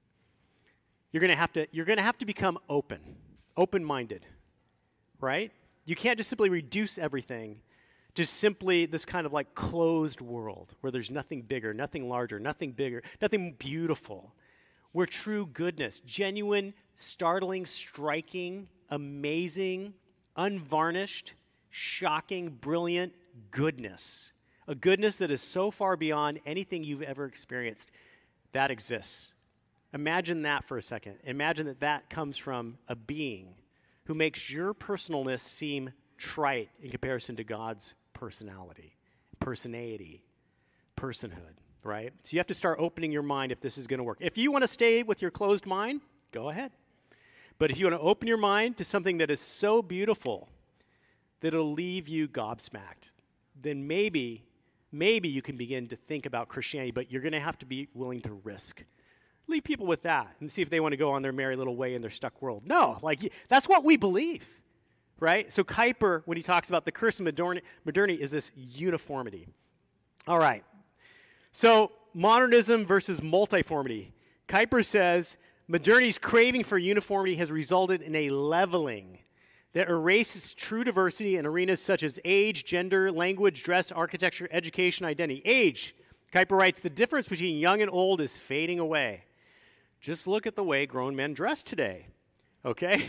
You're going to have to you're going to have to become open, open-minded, right? You can't just simply reduce everything to simply this kind of like closed world where there's nothing bigger, nothing larger, nothing bigger, nothing beautiful. where true goodness, genuine, startling, striking, amazing, unvarnished, shocking, brilliant goodness, a goodness that is so far beyond anything you've ever experienced, that exists. Imagine that for a second. Imagine that that comes from a being who makes your personalness seem trite in comparison to God's personality, personality, personhood, right? So you have to start opening your mind if this is going to work. If you want to stay with your closed mind, go ahead. But if you want to open your mind to something that is so beautiful that it'll leave you gobsmacked, then maybe, maybe you can begin to think about Christianity, but you're going to have to be willing to risk. Leave people with that and see if they want to go on their merry little way in their stuck world. No, like that's what we believe, right? So Kuyper, when he talks about the curse of modernity, modernity is this uniformity. All right. So modernism versus multiformity. Kuyper says modernity's craving for uniformity has resulted in a leveling that erases true diversity in arenas such as age, gender, language, dress, architecture, education, identity. Age, Kuyper writes, the difference between young and old is fading away. Just look at the way grown men dress today, okay?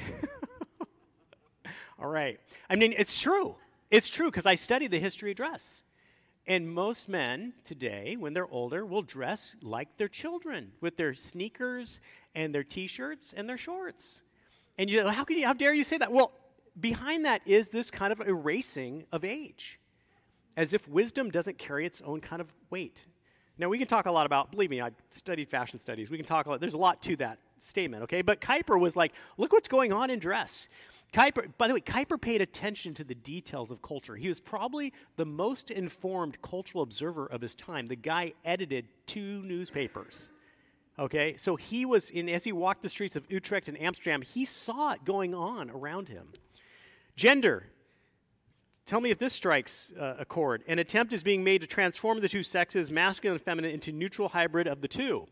All right. I mean, it's true. It's true because I studied the history of dress. And most men today, when they're older, will dress like their children with their sneakers and their T-shirts and their shorts. And you know, how can you, how dare you say that? Well, behind that is this kind of erasing of age, as if wisdom doesn't carry its own kind of weight. Now, we can talk a lot about, believe me, I studied fashion studies. We can talk a lot, there's a lot to that statement, okay? But Kuyper was like, look what's going on in dress. Kuyper, by the way, Kuyper paid attention to the details of culture. He was probably the most informed cultural observer of his time. The guy edited two newspapers, okay? So he was, in, as he walked the streets of Utrecht and Amsterdam, he saw it going on around him. Gender. Tell me if this strikes uh, a chord. An attempt is being made to transform the two sexes, masculine and feminine, into neutral hybrid of the two.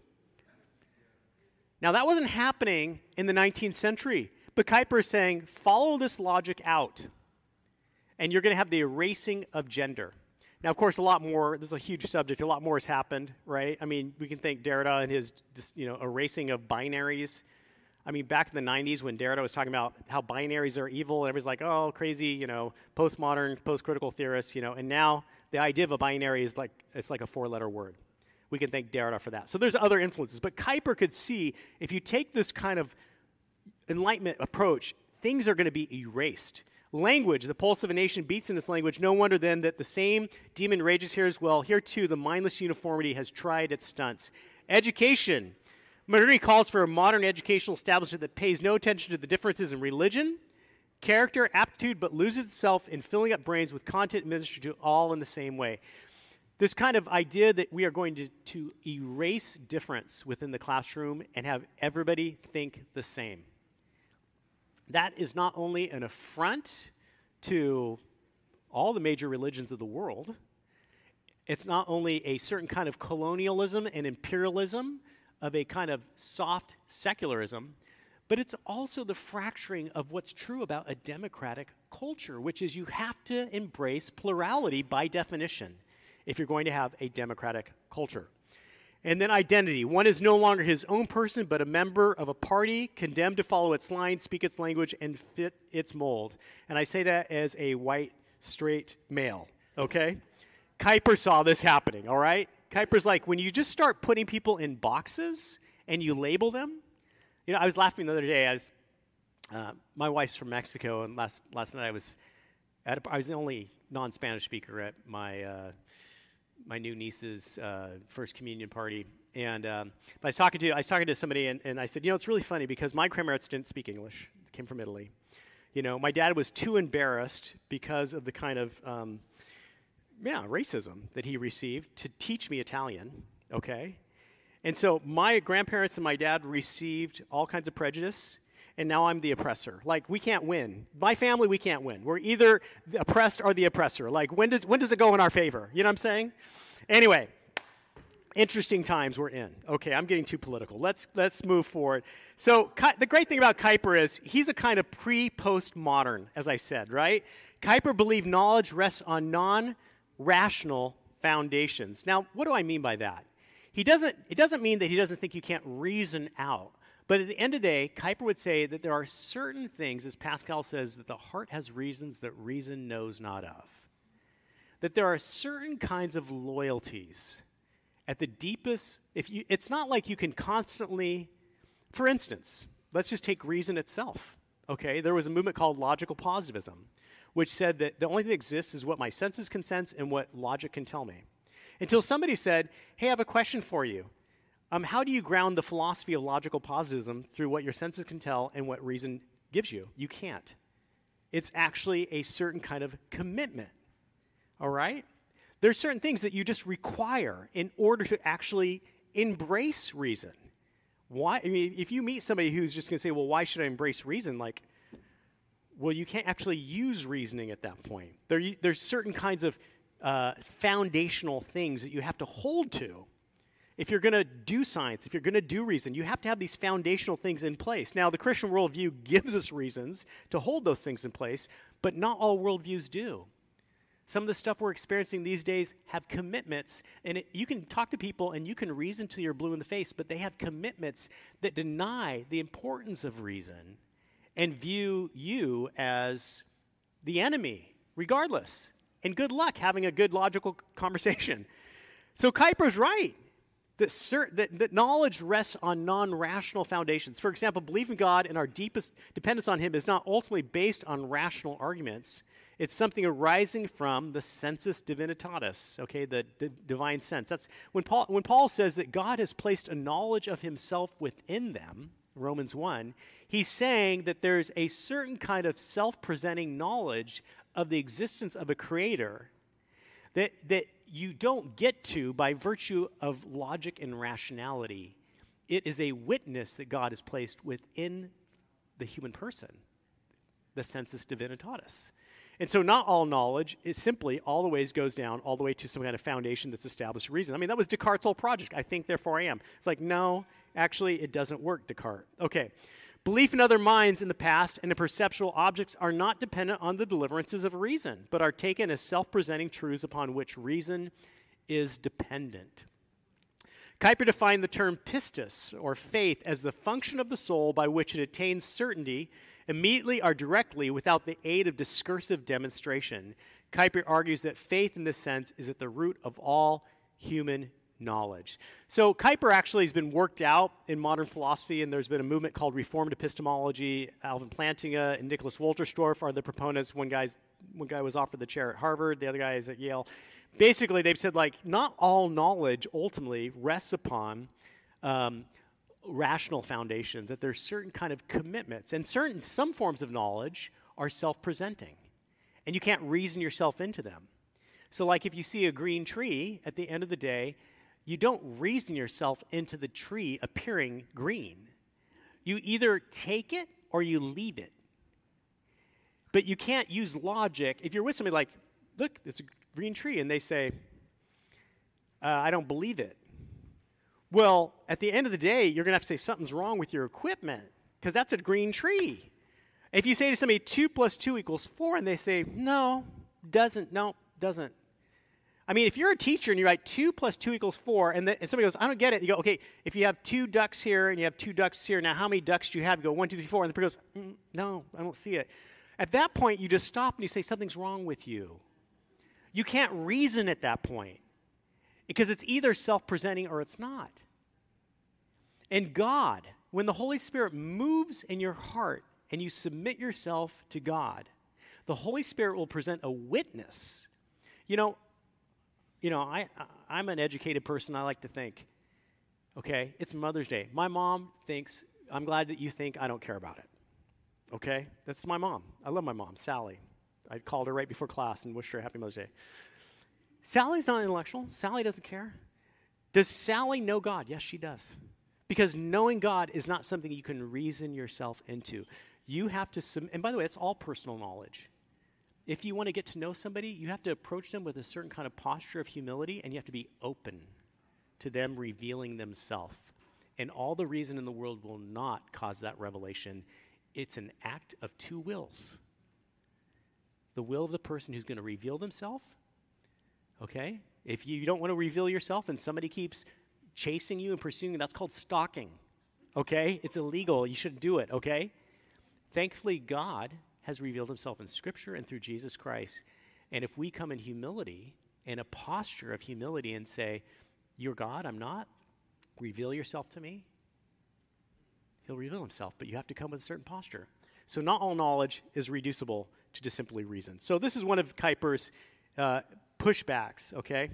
Now, that wasn't happening in the nineteenth century, but Kuyper is saying, follow this logic out, and you're going to have the erasing of gender. Now, of course, a lot more, this is a huge subject, a lot more has happened, right? I mean, we can think Derrida and his, you know, erasing of binaries. I mean, back in the nineties when Derrida was talking about how binaries are evil, everybody's like, oh, crazy, you know, postmodern, post-critical theorists, you know, and now the idea of a binary is like, it's like a four-letter word. We can thank Derrida for that. So there's other influences, but Kuyper could see if you take this kind of Enlightenment approach, things are going to be erased. Language, the pulse of a nation beats in this language. No wonder then that the same demon rages here as well. Here too, the mindless uniformity has tried its stunts. Education. Modernity calls for a modern educational establishment that pays no attention to the differences in religion, character, aptitude, but loses itself in filling up brains with content administered to all in the same way. This kind of idea that we are going to, to erase difference within the classroom and have everybody think the same. That is not only an affront to all the major religions of the world, it's not only a certain kind of colonialism and imperialism of a kind of soft secularism, but it's also the fracturing of what's true about a democratic culture, which is you have to embrace plurality by definition if you're going to have a democratic culture. And then identity. One is no longer his own person, but a member of a party condemned to follow its line, speak its language, and fit its mold. And I say that as a white, straight male, okay? Kuyper saw this happening, all right? Kuyper's like, when you just start putting people in boxes and you label them, you know, I was laughing the other day. I was, uh, my wife's from Mexico, and last last night I was, at a, I was the only non-Spanish speaker at my uh, my new niece's uh, first communion party, and um, I was talking to I was talking to somebody, and, and I said, you know, it's really funny because my grandparents didn't speak English; they came from Italy. You know, my dad was too embarrassed because of the kind of um, yeah racism that he received to teach me Italian. Okay, and so my grandparents and my dad received all kinds of prejudice. And now I'm the oppressor. Like, we can't win. My family, we can't win. We're either the oppressed or the oppressor. Like, when does when does it go in our favor? You know what I'm saying? Anyway, interesting times we're in. Okay, I'm getting too political. Let's let's move forward. So the great thing about Kuyper is he's a kind of pre-postmodern, as I said, right? Kuyper believed knowledge rests on non-rational foundations. Now, what do I mean by that? He doesn't, it doesn't mean that he doesn't think you can't reason out. But at the end of the day, Kuyper would say that there are certain things, as Pascal says, that the heart has reasons that reason knows not of. That there are certain kinds of loyalties at the deepest, if you, it's not like you can constantly, for instance, let's just take reason itself, okay? There was a movement called logical positivism, which said that the only thing that exists is what my senses can sense and what logic can tell me. Until somebody said, hey, I have a question for you. Um, how do you ground the philosophy of logical positivism through what your senses can tell and what reason gives you? You can't. It's actually a certain kind of commitment, all right? There's certain things that you just require in order to actually embrace reason. Why? I mean, if you meet somebody who's just going to say, well, why should I embrace reason? Like, well, you can't actually use reasoning at that point. There, there's certain kinds of uh, foundational things that you have to hold to. If you're going to do science, if you're going to do reason, you have to have these foundational things in place. Now, the Christian worldview gives us reasons to hold those things in place, but not all worldviews do. Some of the stuff we're experiencing these days have commitments, and it, you can talk to people and you can reason till you're blue in the face, but they have commitments that deny the importance of reason and view you as the enemy, regardless. And good luck having a good logical conversation. So Kuyper's right. That, cert, that, that knowledge rests on non-rational foundations. For example, belief in God and our deepest dependence on Him is not ultimately based on rational arguments. It's something arising from the sensus divinitatis, okay, the d- divine sense. That's when Paul, when Paul says that God has placed a knowledge of Himself within them, Romans one, he's saying that there's a certain kind of self-presenting knowledge of the existence of a creator that that you don't get to by virtue of logic and rationality. It is a witness that God has placed within the human person, the sensus divinitatis. And so not all knowledge is simply all the ways goes down all the way to some kind of foundation that's established reason. I mean, that was Descartes' whole project. I think, therefore I am. It's like, no, actually it doesn't work, Descartes. Okay. Belief in other minds in the past and in perceptual objects are not dependent on the deliverances of reason, but are taken as self-presenting truths upon which reason is dependent. Kuyper defined the term pistis, or faith, as the function of the soul by which it attains certainty immediately or directly without the aid of discursive demonstration. Kuyper argues that faith in this sense is at the root of all human knowledge. So Kuyper actually has been worked out in modern philosophy, and there's been a movement called Reformed Epistemology. Alvin Plantinga and Nicholas Wolterstorff are the proponents. One guy's one guy was offered the chair at Harvard, the other guy is at Yale. Basically, they've said, like, not all knowledge ultimately rests upon um, rational foundations, that there's certain kind of commitments, and certain some forms of knowledge are self-presenting, and you can't reason yourself into them. So, like, if you see a green tree, at the end of the day, you don't reason yourself into the tree appearing green. You either take it or you leave it. But you can't use logic. If you're with somebody like, look, it's a green tree, and they say, uh, I don't believe it. Well, at the end of the day, you're going to have to say something's wrong with your equipment, because that's a green tree. If you say to somebody, two plus two equals four, and they say, no, doesn't, no, doesn't. I mean, if you're a teacher and you write two plus two equals four, and, the, and somebody goes, I don't get it. You go, okay, if you have two ducks here and you have two ducks here, now how many ducks do you have? You go, one, two, three, four. And the person goes, mm, no, I don't see it. At that point, you just stop and you say, something's wrong with you. You can't reason at that point, because it's either self-presenting or it's not. And God, when the Holy Spirit moves in your heart and you submit yourself to God, the Holy Spirit will present a witness. You know, You know, I, I, I'm an educated person, I like to think. Okay, it's Mother's Day. My mom thinks, I'm glad that you think I don't care about it. Okay, that's my mom. I love my mom, Sally. I called her right before class and wished her a happy Mother's Day. Sally's not intellectual. Sally doesn't care. Does Sally know God? Yes, she does. Because knowing God is not something you can reason yourself into. You have to, sum- and by the way, it's all personal knowledge. If you want to get to know somebody, you have to approach them with a certain kind of posture of humility, and you have to be open to them revealing themselves. And all the reason in the world will not cause that revelation. It's an act of two wills. The will of the person who's going to reveal themselves, okay? If you don't want to reveal yourself and somebody keeps chasing you and pursuing you, that's called stalking, okay? It's illegal. You shouldn't do it, okay? Thankfully, God has revealed himself in Scripture and through Jesus Christ. And if we come in humility, in a posture of humility and say, you're God, I'm not, reveal yourself to me, he'll reveal himself, but you have to come with a certain posture. So not all knowledge is reducible to just simply reason. So this is one of Kuyper's uh, pushbacks, okay?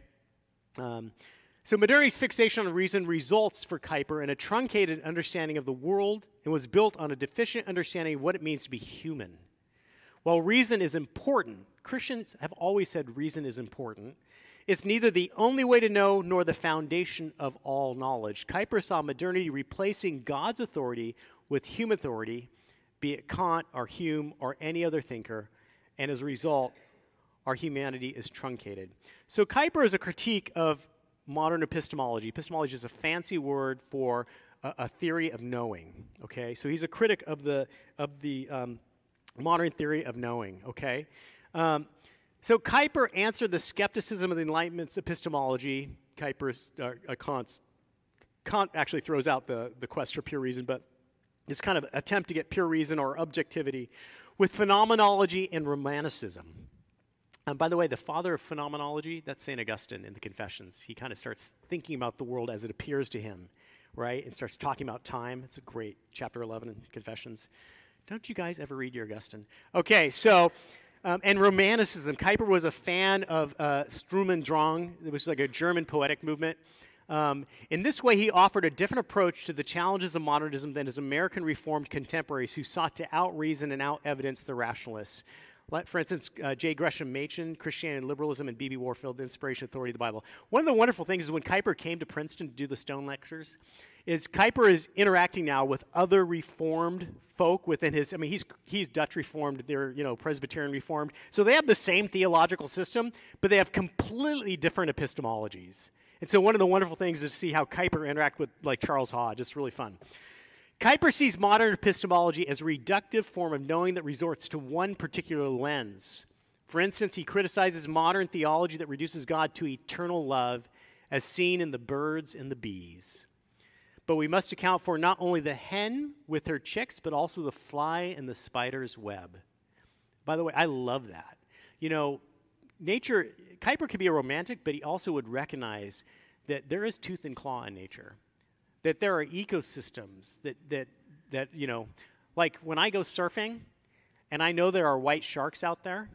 Um, so modernity's fixation on reason results for Kuyper in a truncated understanding of the world and was built on a deficient understanding of what it means to be human. While reason is important, Christians have always said reason is important. It's neither the only way to know nor the foundation of all knowledge. Kuyper saw modernity replacing God's authority with human authority, be it Kant or Hume or any other thinker, and as a result, our humanity is truncated. So Kuyper is a critique of modern epistemology. Epistemology is a fancy word for a, a theory of knowing, okay? So he's a critic of the, of the um, modern theory of knowing, okay? Um, so Kuyper answered the skepticism of the Enlightenment's epistemology. Kuyper's, uh, uh, Kant's, Kant actually throws out the, the quest for pure reason, but this kind of attempt to get pure reason or objectivity with phenomenology and romanticism. And by the way, the father of phenomenology, that's Saint Augustine in the Confessions. He kind of starts thinking about the world as it appears to him, right? And starts talking about time. It's a great chapter eleven in Confessions. Don't you guys ever read your Augustine? Okay, so, um, and romanticism. Kuyper was a fan of uh, Sturm und Drang, which was like a German poetic movement. Um, in this way, he offered a different approach to the challenges of modernism than his American Reformed contemporaries who sought to out-reason and out-evidence the rationalists. Let, for instance, uh, J. Gresham Machen, Christianity and Liberalism, and B B Warfield, The Inspiration Authority of the Bible. One of the wonderful things is when Kuyper came to Princeton to do the Stone Lectures, is Kuyper is interacting now with other Reformed folk within his, I mean, he's he's Dutch Reformed, they're, you know, Presbyterian Reformed. So they have the same theological system, but they have completely different epistemologies. And so one of the wonderful things is to see how Kuyper interact with, like, Charles Hodge. It's really fun. Kuyper sees modern epistemology as a reductive form of knowing that resorts to one particular lens. For instance, he criticizes modern theology that reduces God to eternal love as seen in the birds and the bees. But we must account for not only the hen with her chicks, but also the fly and the spider's web. By the way, I love that. You know, nature, Kuyper could be a romantic, but he also would recognize that there is tooth and claw in nature. That there are ecosystems that, that, that, you know, like when I go surfing and I know there are white sharks out there,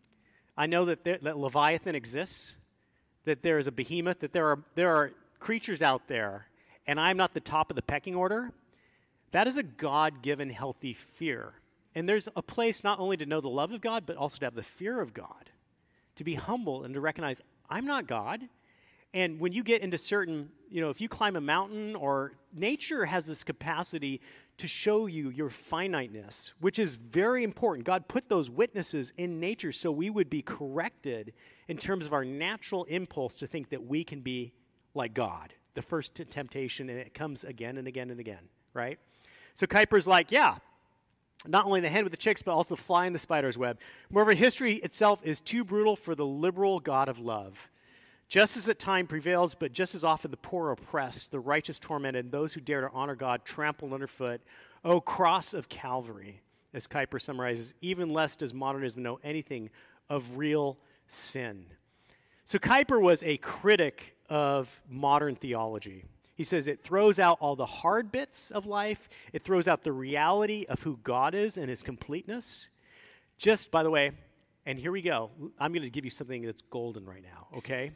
I know that, there, that Leviathan exists, that there is a behemoth, that there are, there are creatures out there, and I'm not the top of the pecking order. That is a God-given healthy fear. And there's a place not only to know the love of God, but also to have the fear of God, to be humble and to recognize, I'm not God. And when you get into certain, you know, if you climb a mountain, or nature has this capacity to show you your finiteness, which is very important. God put those witnesses in nature so we would be corrected in terms of our natural impulse to think that we can be like God. The first t- temptation, and it comes again and again and again, right? So Kuyper's like, yeah, not only the hen with the chicks, but also the fly in the spider's web. Moreover, history itself is too brutal for the liberal God of love. Justice at time prevails, but just as often the poor are oppressed, the righteous tormented, and those who dare to honor God trampled underfoot. O cross of Calvary, as Kuyper summarizes, even less does modernism know anything of real sin. So Kuyper was a critic of modern theology. He says it throws out all the hard bits of life. It throws out the reality of who God is and his completeness. Just, by the way, and here we go. I'm going to give you something that's golden right now, okay?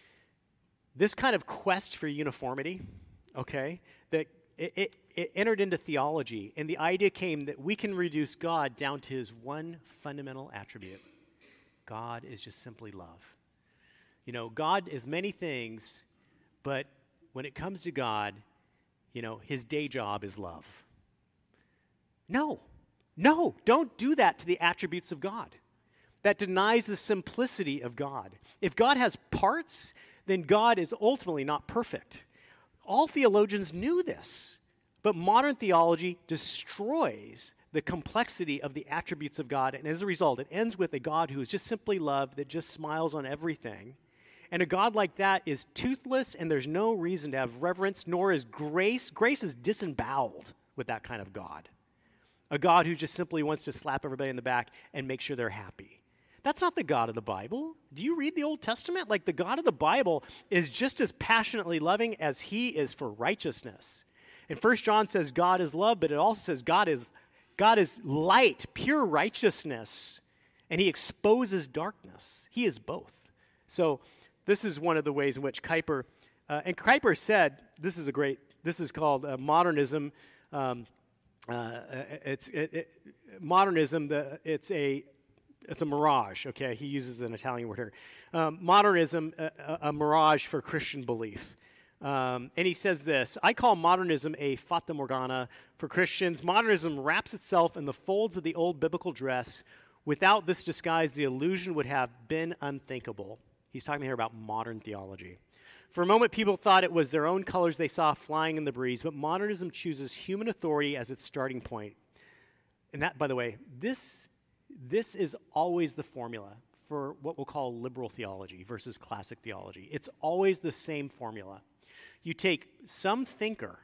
This kind of quest for uniformity, okay, that it, it, it entered into theology, and the idea came that we can reduce God down to his one fundamental attribute. God is just simply love. You know, God is many things, but when it comes to God, you know, his day job is love. No, no, don't do that to the attributes of God. That denies the simplicity of God. If God has parts, then God is ultimately not perfect. All theologians knew this, but modern theology destroys the complexity of the attributes of God, and as a result, it ends with a God who is just simply love, that just smiles on everything, And a God like that is toothless, and there's no reason to have reverence, nor is grace. Grace is disemboweled with that kind of God. A God who just simply wants to slap everybody in the back and make sure they're happy. That's not the God of the Bible. Do you read the Old Testament? Like, the God of the Bible is just as passionately loving as he is for righteousness. And First John says God is love, but it also says God is, God is light, pure righteousness, and he exposes darkness. He is both. So this is one of the ways in which Kuyper, uh, and Kuyper said, this is a great, this is called uh, modernism. Um, uh, it's it, it, modernism. The, it's a it's a mirage. Okay, he uses an Italian word here. Um, modernism, a, a, a mirage for Christian belief. Um, and he says this: I call modernism a fata morgana for Christians. Modernism wraps itself in the folds of the old biblical dress. Without this disguise, the illusion would have been unthinkable. He's talking here about modern theology. For a moment, people thought it was their own colors they saw flying in the breeze, but modernism chooses human authority as its starting point. And that, by the way, this, this is always the formula for what we'll call liberal theology versus classic theology. It's always the same formula. You take some thinker,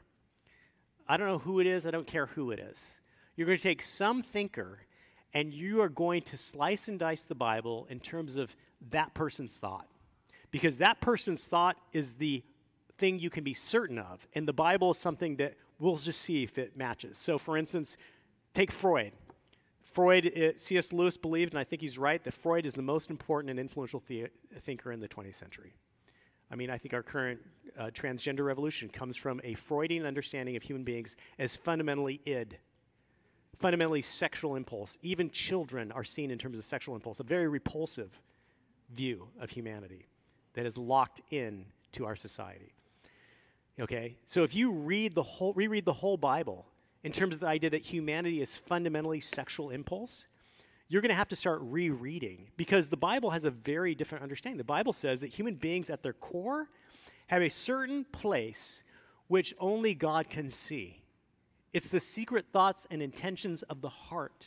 I don't know who it is, I don't care who it is. You're going to take some thinker, and you are going to slice and dice the Bible in terms of that person's thought. Because that person's thought is the thing you can be certain of. And the Bible is something that we'll just see if it matches. So, for instance, take Freud. Freud, uh, C S Lewis believed, and I think he's right, that Freud is the most important and influential the- thinker in the twentieth century. I mean, I think our current uh, transgender revolution comes from a Freudian understanding of human beings as fundamentally id, fundamentally sexual impulse. Even children are seen in terms of sexual impulse, a very repulsive view of humanity that is locked in to our society. Okay? So if you read the whole, reread the whole Bible in terms of the idea that humanity is fundamentally sexual impulse, you're going to have to start rereading, because the Bible has a very different understanding. The Bible says that human beings at their core have a certain place which only God can see. It's the secret thoughts and intentions of the heart.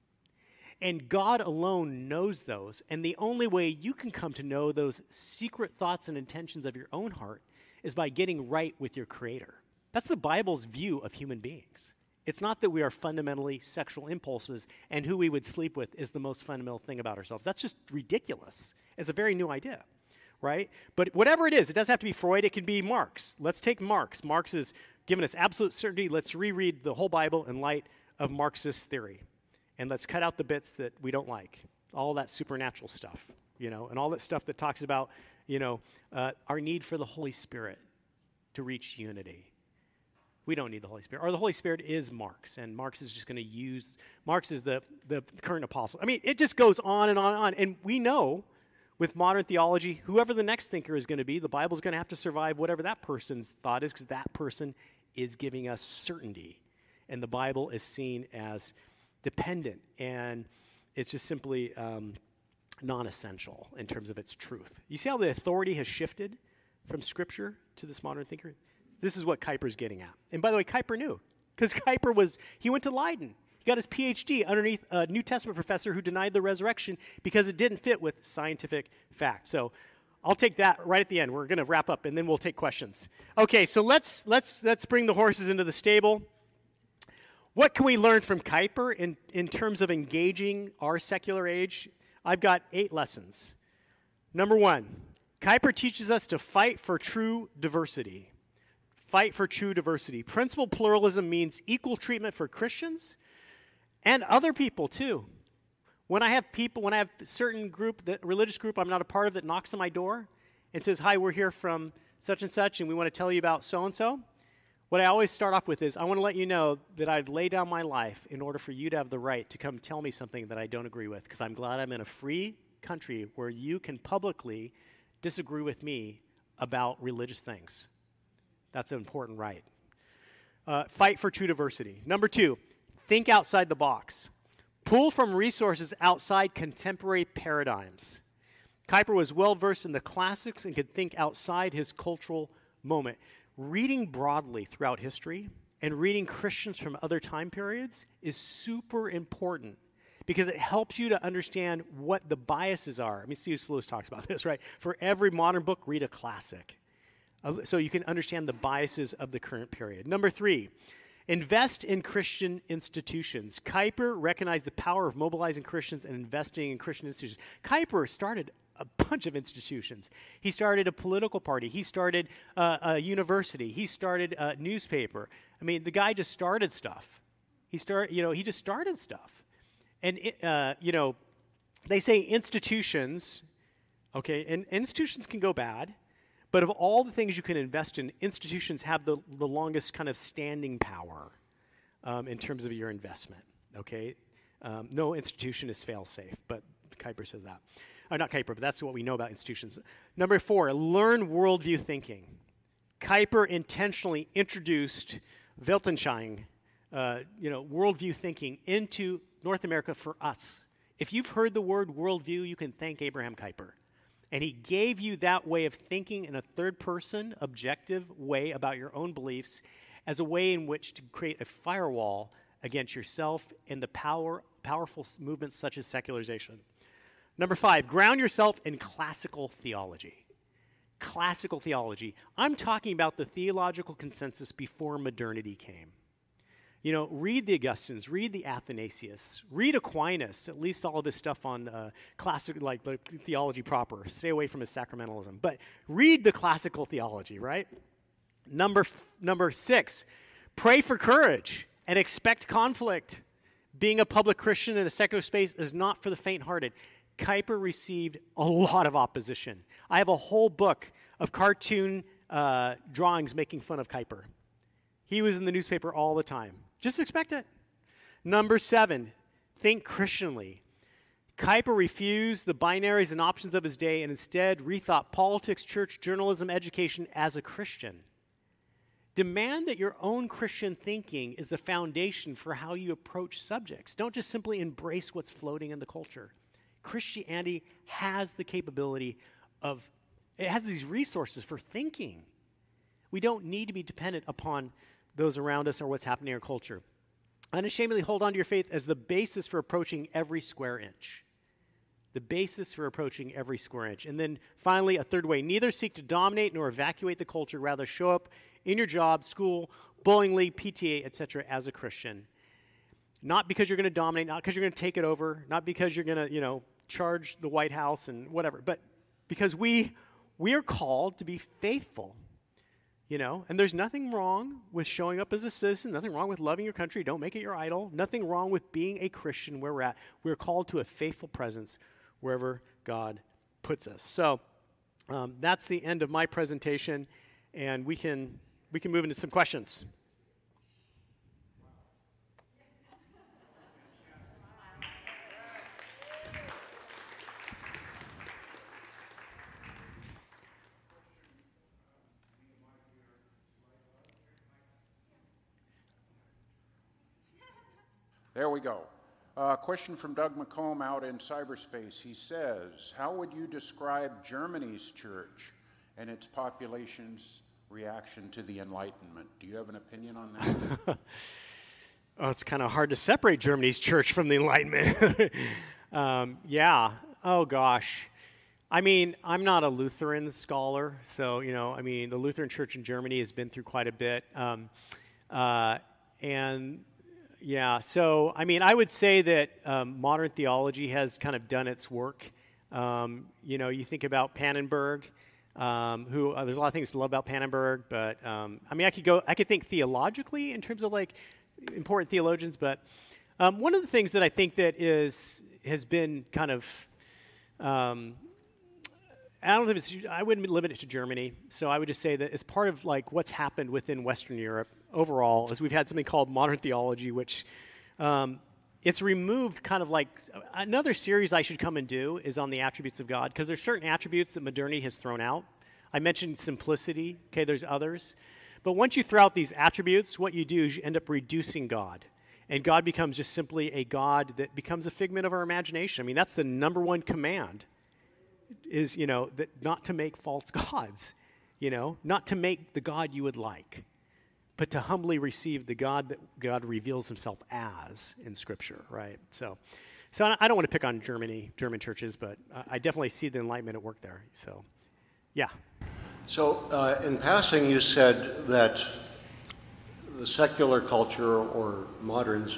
And God alone knows those. And the only way you can come to know those secret thoughts and intentions of your own heart is by getting right with your Creator. That's the Bible's view of human beings. It's not that we are fundamentally sexual impulses and who we would sleep with is the most fundamental thing about ourselves. That's just ridiculous. It's a very new idea, right? But whatever it is, it doesn't have to be Freud. It can be Marx. Let's take Marx. Marx has given us absolute certainty. Let's reread the whole Bible in light of Marxist theory. And let's cut out the bits that we don't like, all that supernatural stuff, you know, and all that stuff that talks about, you know, uh, our need for the Holy Spirit to reach unity. We don't need the Holy Spirit. Or the Holy Spirit is Marx, and Marx is just going to use, Marx is the, the current apostle. I mean, it just goes on and on and on. And we know with modern theology, whoever the next thinker is going to be, the Bible's going to have to survive whatever that person's thought is, because that person is giving us certainty. And the Bible is seen as dependent, and it's just simply um, non-essential in terms of its truth. You see how the authority has shifted from Scripture to this modern thinker? This is what Kuyper's getting at. And by the way, Kuyper knew, because Kuyper was, he went to Leiden. He got his P H D underneath a New Testament professor who denied the resurrection because it didn't fit with scientific fact. So I'll take that right at the end. We're going to wrap up, and then we'll take questions. Okay, so let's let's let's bring the horses into the stable. What can we learn from Kuyper in, in terms of engaging our secular age? I've got eight lessons. Number one, Kuyper teaches us to fight for true diversity. Fight for true diversity. Principal pluralism means equal treatment for Christians and other people too. When I have people, when I have a certain group, that religious group I'm not a part of, that knocks on my door and says, hi, we're here from such and such, and we want to tell you about so-and-so, what I always start off with is, I want to let you know that I'd lay down my life in order for you to have the right to come tell me something that I don't agree with, because I'm glad I'm in a free country where you can publicly disagree with me about religious things. That's an important right. Uh, fight for true diversity. Number two, think outside the box. Pull from resources outside contemporary paradigms. Kuyper was well-versed in the classics and could think outside his cultural moment. Reading broadly throughout history and reading Christians from other time periods is super important, because it helps you to understand what the biases are. I mean, C S. Lewis talks about this, right? For every modern book, read a classic. Uh, so you can understand the biases of the current period. Number three, invest in Christian institutions. Kuyper recognized the power of mobilizing Christians and investing in Christian institutions. Kuyper started a bunch of institutions. He started a political party. He started uh, a university. He started a newspaper. I mean, the guy just started stuff. He started, you know, he just started stuff. And, it, uh, you know, they say institutions, okay, and institutions can go bad, but of all the things you can invest in, institutions have the, the longest kind of standing power um, in terms of your investment, okay? Um, no institution is fail-safe, but Kuyper says that. Uh, not Kuyper, but that's what we know about institutions. Number four, learn worldview thinking. Kuyper intentionally introduced Weltanschauung, uh, you know, worldview thinking into North America for us. If you've heard the word worldview, you can thank Abraham Kuyper. And he gave you that way of thinking in a third-person, objective way about your own beliefs as a way in which to create a firewall against yourself and the power, powerful movements such as secularization. Number five, ground yourself in classical theology. Classical theology. I'm talking about the theological consensus before modernity came. You know, read the Augustines, read the Athanasius, read Aquinas, at least all of his stuff on uh, classic, like the theology proper. Stay away from his sacramentalism. But read the classical theology, right? Number, f- number six, pray for courage and expect conflict. Being a public Christian in a secular space is not for the faint-hearted. Kuyper received a lot of opposition. I have a whole book of cartoon uh, drawings making fun of Kuyper. He was in the newspaper all the time. Just expect it. Number seven, think Christianly. Kuyper refused the binaries and options of his day and instead rethought politics, church, journalism, education as a Christian. Demand that your own Christian thinking is the foundation for how you approach subjects. Don't just simply embrace what's floating in the culture. Christianity has the capability of, it has these resources for thinking. We don't need to be dependent upon those around us or what's happening in our culture. Unashamedly hold on to your faith as the basis for approaching every square inch. The basis for approaching every square inch. And then finally, a third way, neither seek to dominate nor evacuate the culture, rather show up in your job, school, bowling league, P T A, et cetera, as a Christian. Not because you're going to dominate, not because you're going to take it over, not because you're going to, you know, charge the White House and whatever, but because we we are called to be faithful. You know, and there's nothing wrong with showing up as a citizen, nothing wrong with loving your country, don't make it your idol, nothing wrong with being a Christian where we're at. We're called to a faithful presence wherever God puts us. So um, that's the end of my presentation, and we can we can move into some questions. There we go. A uh, question from Doug McComb out in cyberspace. He says, how would you describe Germany's church and its population's reaction to the Enlightenment? Do you have an opinion on that? Oh, it's kind of hard to separate Germany's church from the Enlightenment. um, yeah. Oh, gosh. I mean, I'm not a Lutheran scholar, so, you know, I mean, the Lutheran church in Germany has been through quite a bit. Um, uh, and... Yeah, so, I mean, I would say that um, modern theology has kind of done its work. Um, you know, you think about Pannenberg, um, who, uh, there's a lot of things to love about Pannenberg, but, um, I mean, I could go, I could think theologically in terms of, like, important theologians, but um, one of the things that I think that is, has been kind of, um, I don't know if it's, I wouldn't limit it to Germany, so I would just say that it's part of, like, what's happened within Western Europe overall is we've had something called modern theology, which um, it's removed kind of like, another series I should come and do is on the attributes of God, because there's certain attributes that modernity has thrown out. I mentioned simplicity, okay, there's others. But once you throw out these attributes, what you do is you end up reducing God. And God becomes just simply a God that becomes a figment of our imagination. I mean, that's the number one command, is, you know, that not to make false gods, you know, not to make the God you would like, but to humbly receive the God that God reveals himself as in Scripture, right? So So I I don't want to pick on Germany, German churches, but I definitely see the Enlightenment at work there. So, yeah. So uh, in passing, you said that the secular culture or moderns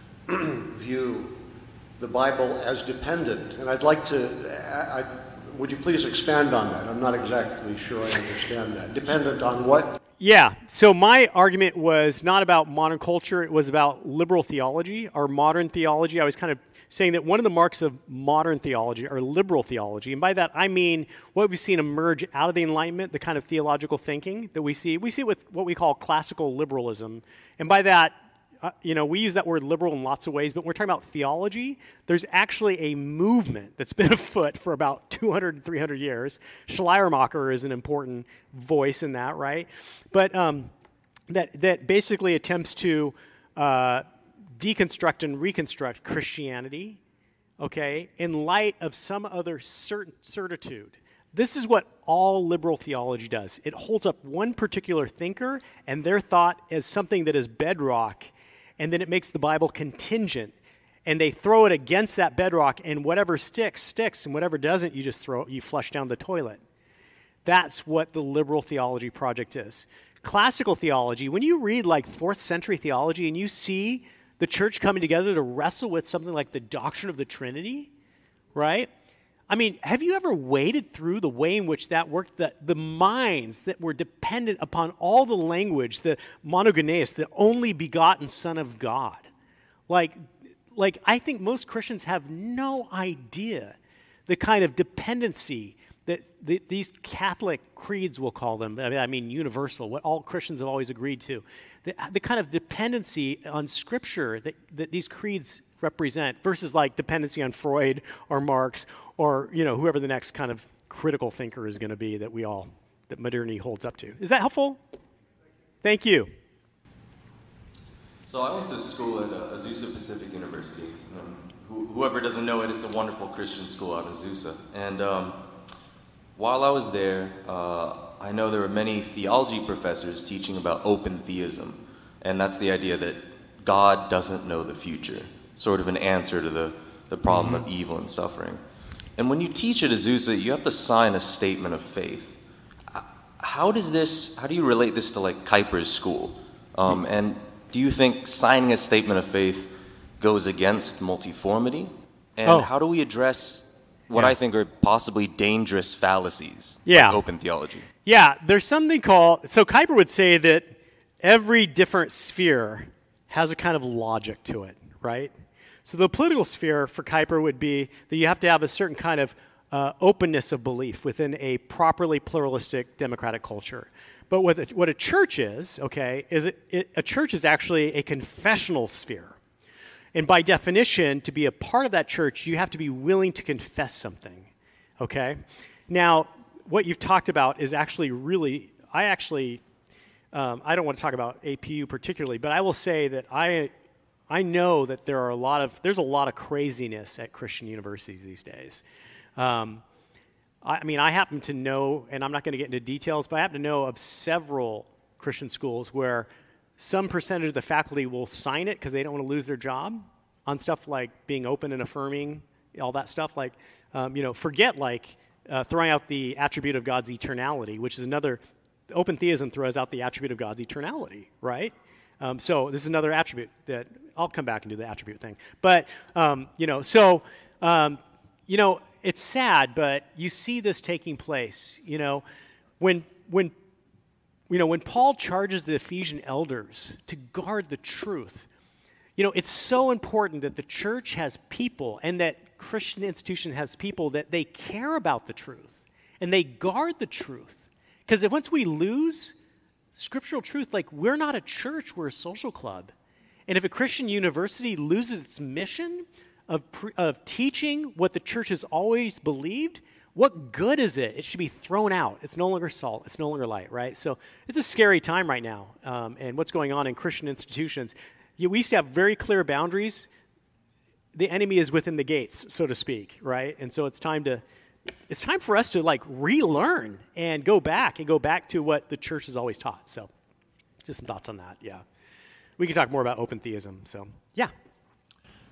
view the Bible as dependent. And I'd like to, I, I, would you please expand on that? I'm not exactly sure I understand that. Dependent on what? Yeah, so my argument was not about modern culture, it was about liberal theology or modern theology. I was kind of saying that one of the marks of modern theology or liberal theology, and by that I mean what we've seen emerge out of the Enlightenment, the kind of theological thinking that we see. We see it with what we call classical liberalism, and by that, uh, you know, we use that word liberal in lots of ways, but when we're talking about theology, there's actually a movement that's been afoot for about two hundred, three hundred years. Schleiermacher is an important voice in that, right? But um, that, that basically attempts to uh, deconstruct and reconstruct Christianity, okay, in light of some other certain certitude. This is what all liberal theology does. It holds up one particular thinker and their thought as something that is bedrock, and then it makes the Bible contingent, and they throw it against that bedrock, and whatever sticks, sticks, and whatever doesn't, you just throw, you flush down the toilet. That's what the liberal theology project is. Classical theology, when you read like fourth century theology and you see the church coming together to wrestle with something like the doctrine of the Trinity, right? I mean, have you ever waded through the way in which that worked? The, the minds that were dependent upon all the language, the monogenes, the only begotten Son of God. Like, like I think most Christians have no idea the kind of dependency that the, these Catholic creeds, we'll call them, I mean, I mean universal, what all Christians have always agreed to, the, the kind of dependency on Scripture that, that these creeds represent versus like dependency on Freud or Marx or, you know, whoever the next kind of critical thinker is going to be that we all, that modernity holds up to. Is that helpful? Thank you. So I went to school at uh, Azusa Pacific University. Um, who, whoever doesn't know it, it's a wonderful Christian school out of Azusa. And um, while I was there, uh, I know there were many theology professors teaching about open theism. And that's the idea that God doesn't know the future, sort of an answer to the, the problem mm-hmm. of evil and suffering. And when you teach at Azusa, you have to sign a statement of faith. How does this, how do you relate this to like Kuyper's school? Um, and do you think signing a statement of faith goes against multiformity? And oh. how do we address what yeah. I think are possibly dangerous fallacies yeah. like open theology? Yeah, there's something called, so Kuyper would say that every different sphere has a kind of logic to it, right? So the political sphere for Kuyper would be that you have to have a certain kind of uh, openness of belief within a properly pluralistic democratic culture. But what a, what a church is, okay, is it, it, a church is actually a confessional sphere. And by definition, to be a part of that church, you have to be willing to confess something, okay? Now, what you've talked about is actually really, I actually, um, I don't want to talk about A P U particularly, but I will say that I I know that there are a lot of, there's a lot of craziness at Christian universities these days. Um, I, I mean, I happen to know, and I'm not going to get into details, but I happen to know of several Christian schools where some percentage of the faculty will sign it because they don't want to lose their job on stuff like being open and affirming, all that stuff. Like, um, you know, forget like uh, throwing out the attribute of God's eternality, which is another, open theism throws out the attribute of God's eternality, right? Um, so this is another attribute that I'll come back and do the attribute thing. But, um, you know, so, um, you know, it's sad, but you see this taking place. You know, when, when, you know, when Paul charges the Ephesian elders to guard the truth, you know, it's so important that the church has people and that Christian institution has people that they care about the truth and they guard the truth. Because if once we lose scriptural truth, like we're not a church, we're a social club. And if a Christian university loses its mission of, pre- of teaching what the church has always believed, what good is it? It should be thrown out. It's no longer salt. It's no longer light, right? So it's a scary time right now. Um, and what's going on in Christian institutions, you, we used to have very clear boundaries. The enemy is within the gates, so to speak, right? And so it's time to It's time for us to like relearn and go back and go back to what the church has always taught. So just some thoughts on that, yeah. We can talk more about open theism, so yeah.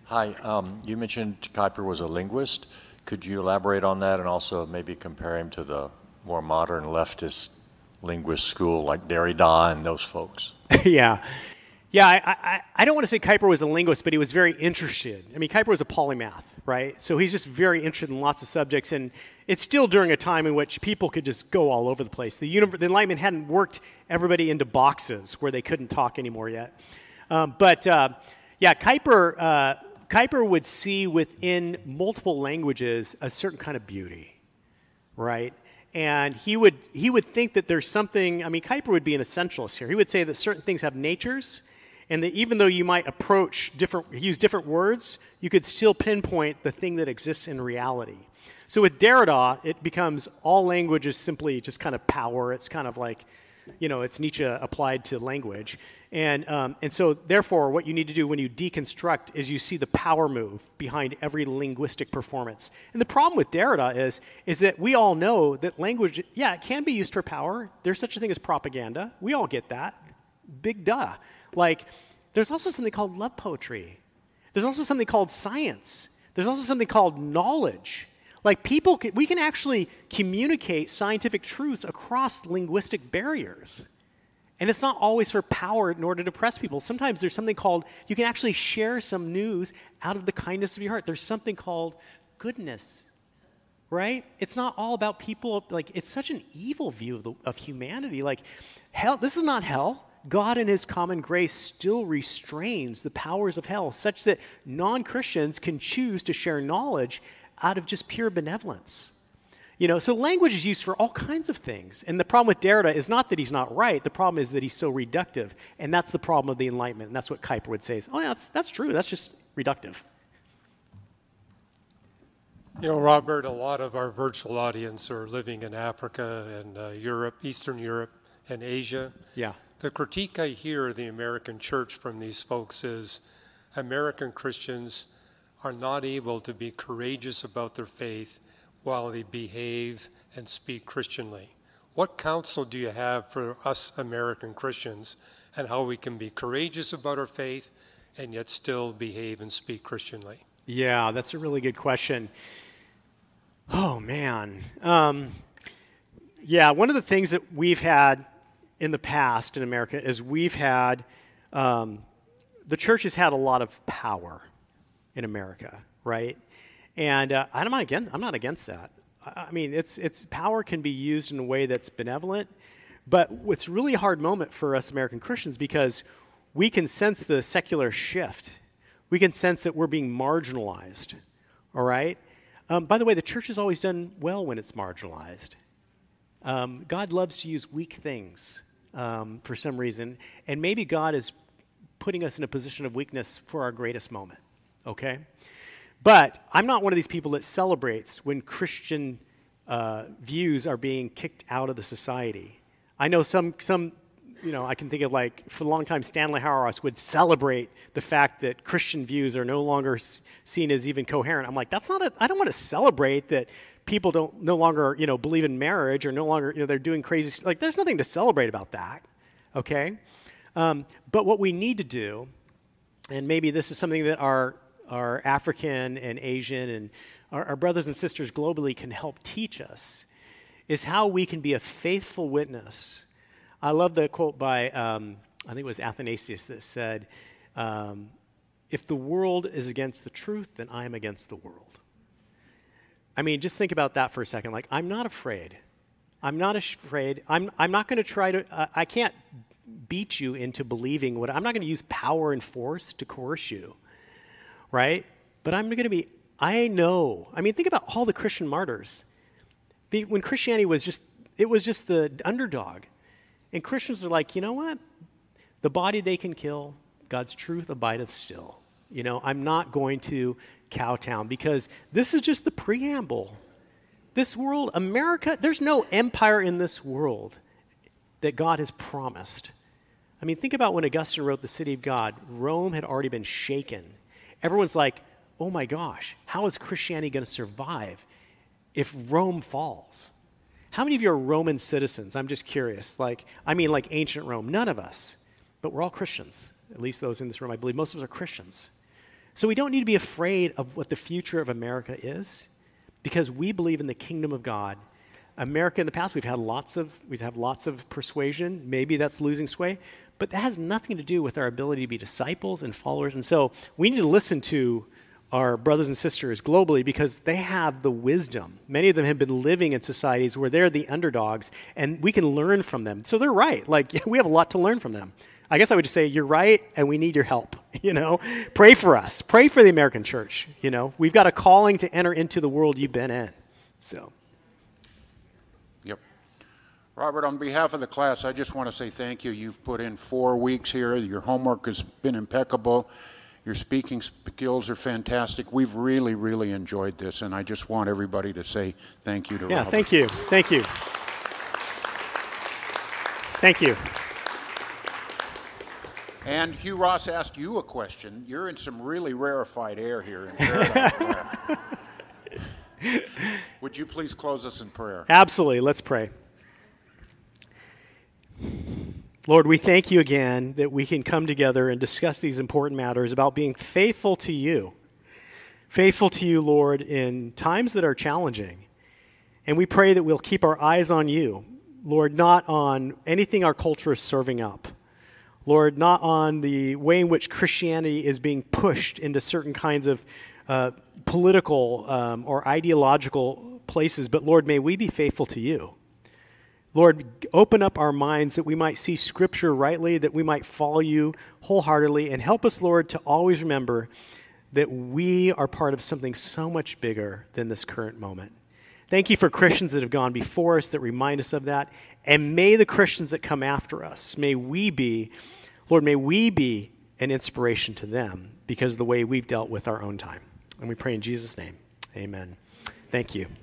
Hi, um, you mentioned Kuyper was a linguist. Could you elaborate on that and also maybe compare him to the more modern leftist linguist school like Derrida and those folks? yeah. Yeah, I, I, I don't want to say Kuyper was a linguist, but he was very interested. I mean, Kuyper was a polymath, right? So he's just very interested in lots of subjects, and it's still during a time in which people could just go all over the place. The, univ- the Enlightenment hadn't worked everybody into boxes where they couldn't talk anymore yet. Um, but uh, yeah, Kuyper, uh, Kuyper would see within multiple languages a certain kind of beauty, right? And he would he would think that there's something, I mean, Kuyper would be an essentialist here. He would say that certain things have natures, and that even though you might approach different, use different words, you could still pinpoint the thing that exists in reality. So with Derrida, it becomes all language is simply just kind of power. It's kind of like, you know, it's Nietzsche applied to language. And, um, and so therefore, what you need to do when you deconstruct is you see the power move behind every linguistic performance. And the problem with Derrida is, is that we all know that language, yeah, it can be used for power. There's such a thing as propaganda. We all get that. Big duh. Like, there's also something called love poetry. There's also something called science. There's also something called knowledge. Like, people, can, we can actually communicate scientific truths across linguistic barriers. And it's not always for power in order to press people. Sometimes there's something called, you can actually share some news out of the kindness of your heart. There's something called goodness, right? It's not all about people, like, it's such an evil view of, the, of humanity. Like, hell, this is not hell. God in his common grace still restrains the powers of hell such that non-Christians can choose to share knowledge out of just pure benevolence. You know, so language is used for all kinds of things. And the problem with Derrida is not that he's not right. The problem is that he's so reductive. And that's the problem of the Enlightenment. And that's what Kuyper would say is, oh, yeah, that's, that's true. That's just reductive. You know, Robert, a lot of our virtual audience are living in Africa and uh, Europe, Eastern Europe, and Asia. Yeah. The critique I hear of the American church from these folks is American Christians are not able to be courageous about their faith while they behave and speak Christianly. What counsel do you have for us American Christians and how we can be courageous about our faith and yet still behave and speak Christianly? Yeah, that's a really good question. Oh, man. Um, yeah, one of the things that we've had in the past in America is we've had, um, the church has had a lot of power in America, right? And uh, I'm not against, I'm not against that. I, I mean, it's, it's, power can be used in a way that's benevolent, but it's a really hard moment for us American Christians because we can sense the secular shift. We can sense that we're being marginalized, all right? Um, by the way, the church has always done well when it's marginalized. Um, God loves to use weak things um, for some reason, and maybe God is putting us in a position of weakness for our greatest moment, okay? But I'm not one of these people that celebrates when Christian uh, views are being kicked out of the society. I know some, some, you know, I can think of like, for a long time, Stanley Hauerwas would celebrate the fact that Christian views are no longer s- seen as even coherent. I'm like, that's not a, I don't want to celebrate that people don't no longer, you know, believe in marriage or no longer, you know, they're doing crazy, like there's nothing to celebrate about that, okay? Um, but what we need to do, and maybe this is something that our, our African and Asian and our, our brothers and sisters globally can help teach us, is how we can be a faithful witness. I love the quote by, um, I think it was Athanasius that said, um, if the world is against the truth, then I am against the world. I mean, just think about that for a second. Like, I'm not afraid. I'm not afraid. I'm, I'm not going to try to, uh, I can't beat you into believing what, I'm not going to use power and force to coerce you, right? But I'm going to be, I know. I mean, think about all the Christian martyrs. The, when Christianity was just, it was just the underdog. And Christians are like, you know what? The body they can kill, God's truth abideth still. You know, I'm not going to kowtow because this is just the preamble. This world, America, there's no empire in this world that God has promised. I mean, think about when Augustine wrote The City of God. Rome had already been shaken. Everyone's like, oh my gosh, how is Christianity going to survive if Rome falls? How many of you are Roman citizens? I'm just curious. Like, I mean, like ancient Rome. None of us. But we're all Christians. At least those in this room, I believe most of us are Christians. So we don't need to be afraid of what the future of America is, because we believe in the kingdom of God. America in the past, we've had lots of we've had lots of persuasion. Maybe that's losing sway, but that has nothing to do with our ability to be disciples and followers. And so we need to listen to our brothers and sisters globally because they have the wisdom. Many of them have been living in societies where they're the underdogs, and we can learn from them. So they're right. Like, we have a lot to learn from them. I guess I would just say, you're right, and we need your help, you know? Pray for us. Pray for the American church, you know? We've got a calling to enter into the world you've been in, so. Yep. Robert, on behalf of the class, I just want to say thank you. You've put in four weeks here. Your homework has been impeccable. Your speaking skills are fantastic. We've really, really enjoyed this, and I just want everybody to say thank you to Yeah, Robert. thank you. Thank you. Thank you. And Hugh Ross asked you a question. You're in some really rarefied air here in Paradise. Would you please close us in prayer? Absolutely. Let's pray. Lord, we thank you again that we can come together and discuss these important matters about being faithful to you. Faithful to you, Lord, in times that are challenging. And we pray that we'll keep our eyes on you, Lord, not on anything our culture is serving up. Lord, not on the way in which Christianity is being pushed into certain kinds of uh, political um, or ideological places, but Lord, may we be faithful to you. Lord, open up our minds that we might see Scripture rightly, that we might follow you wholeheartedly, and help us, Lord, to always remember that we are part of something so much bigger than this current moment. Thank you for Christians that have gone before us that remind us of that, and may the Christians that come after us, may we be, Lord, may we be an inspiration to them because of the way we've dealt with our own time. And we pray in Jesus' name, amen. Thank you.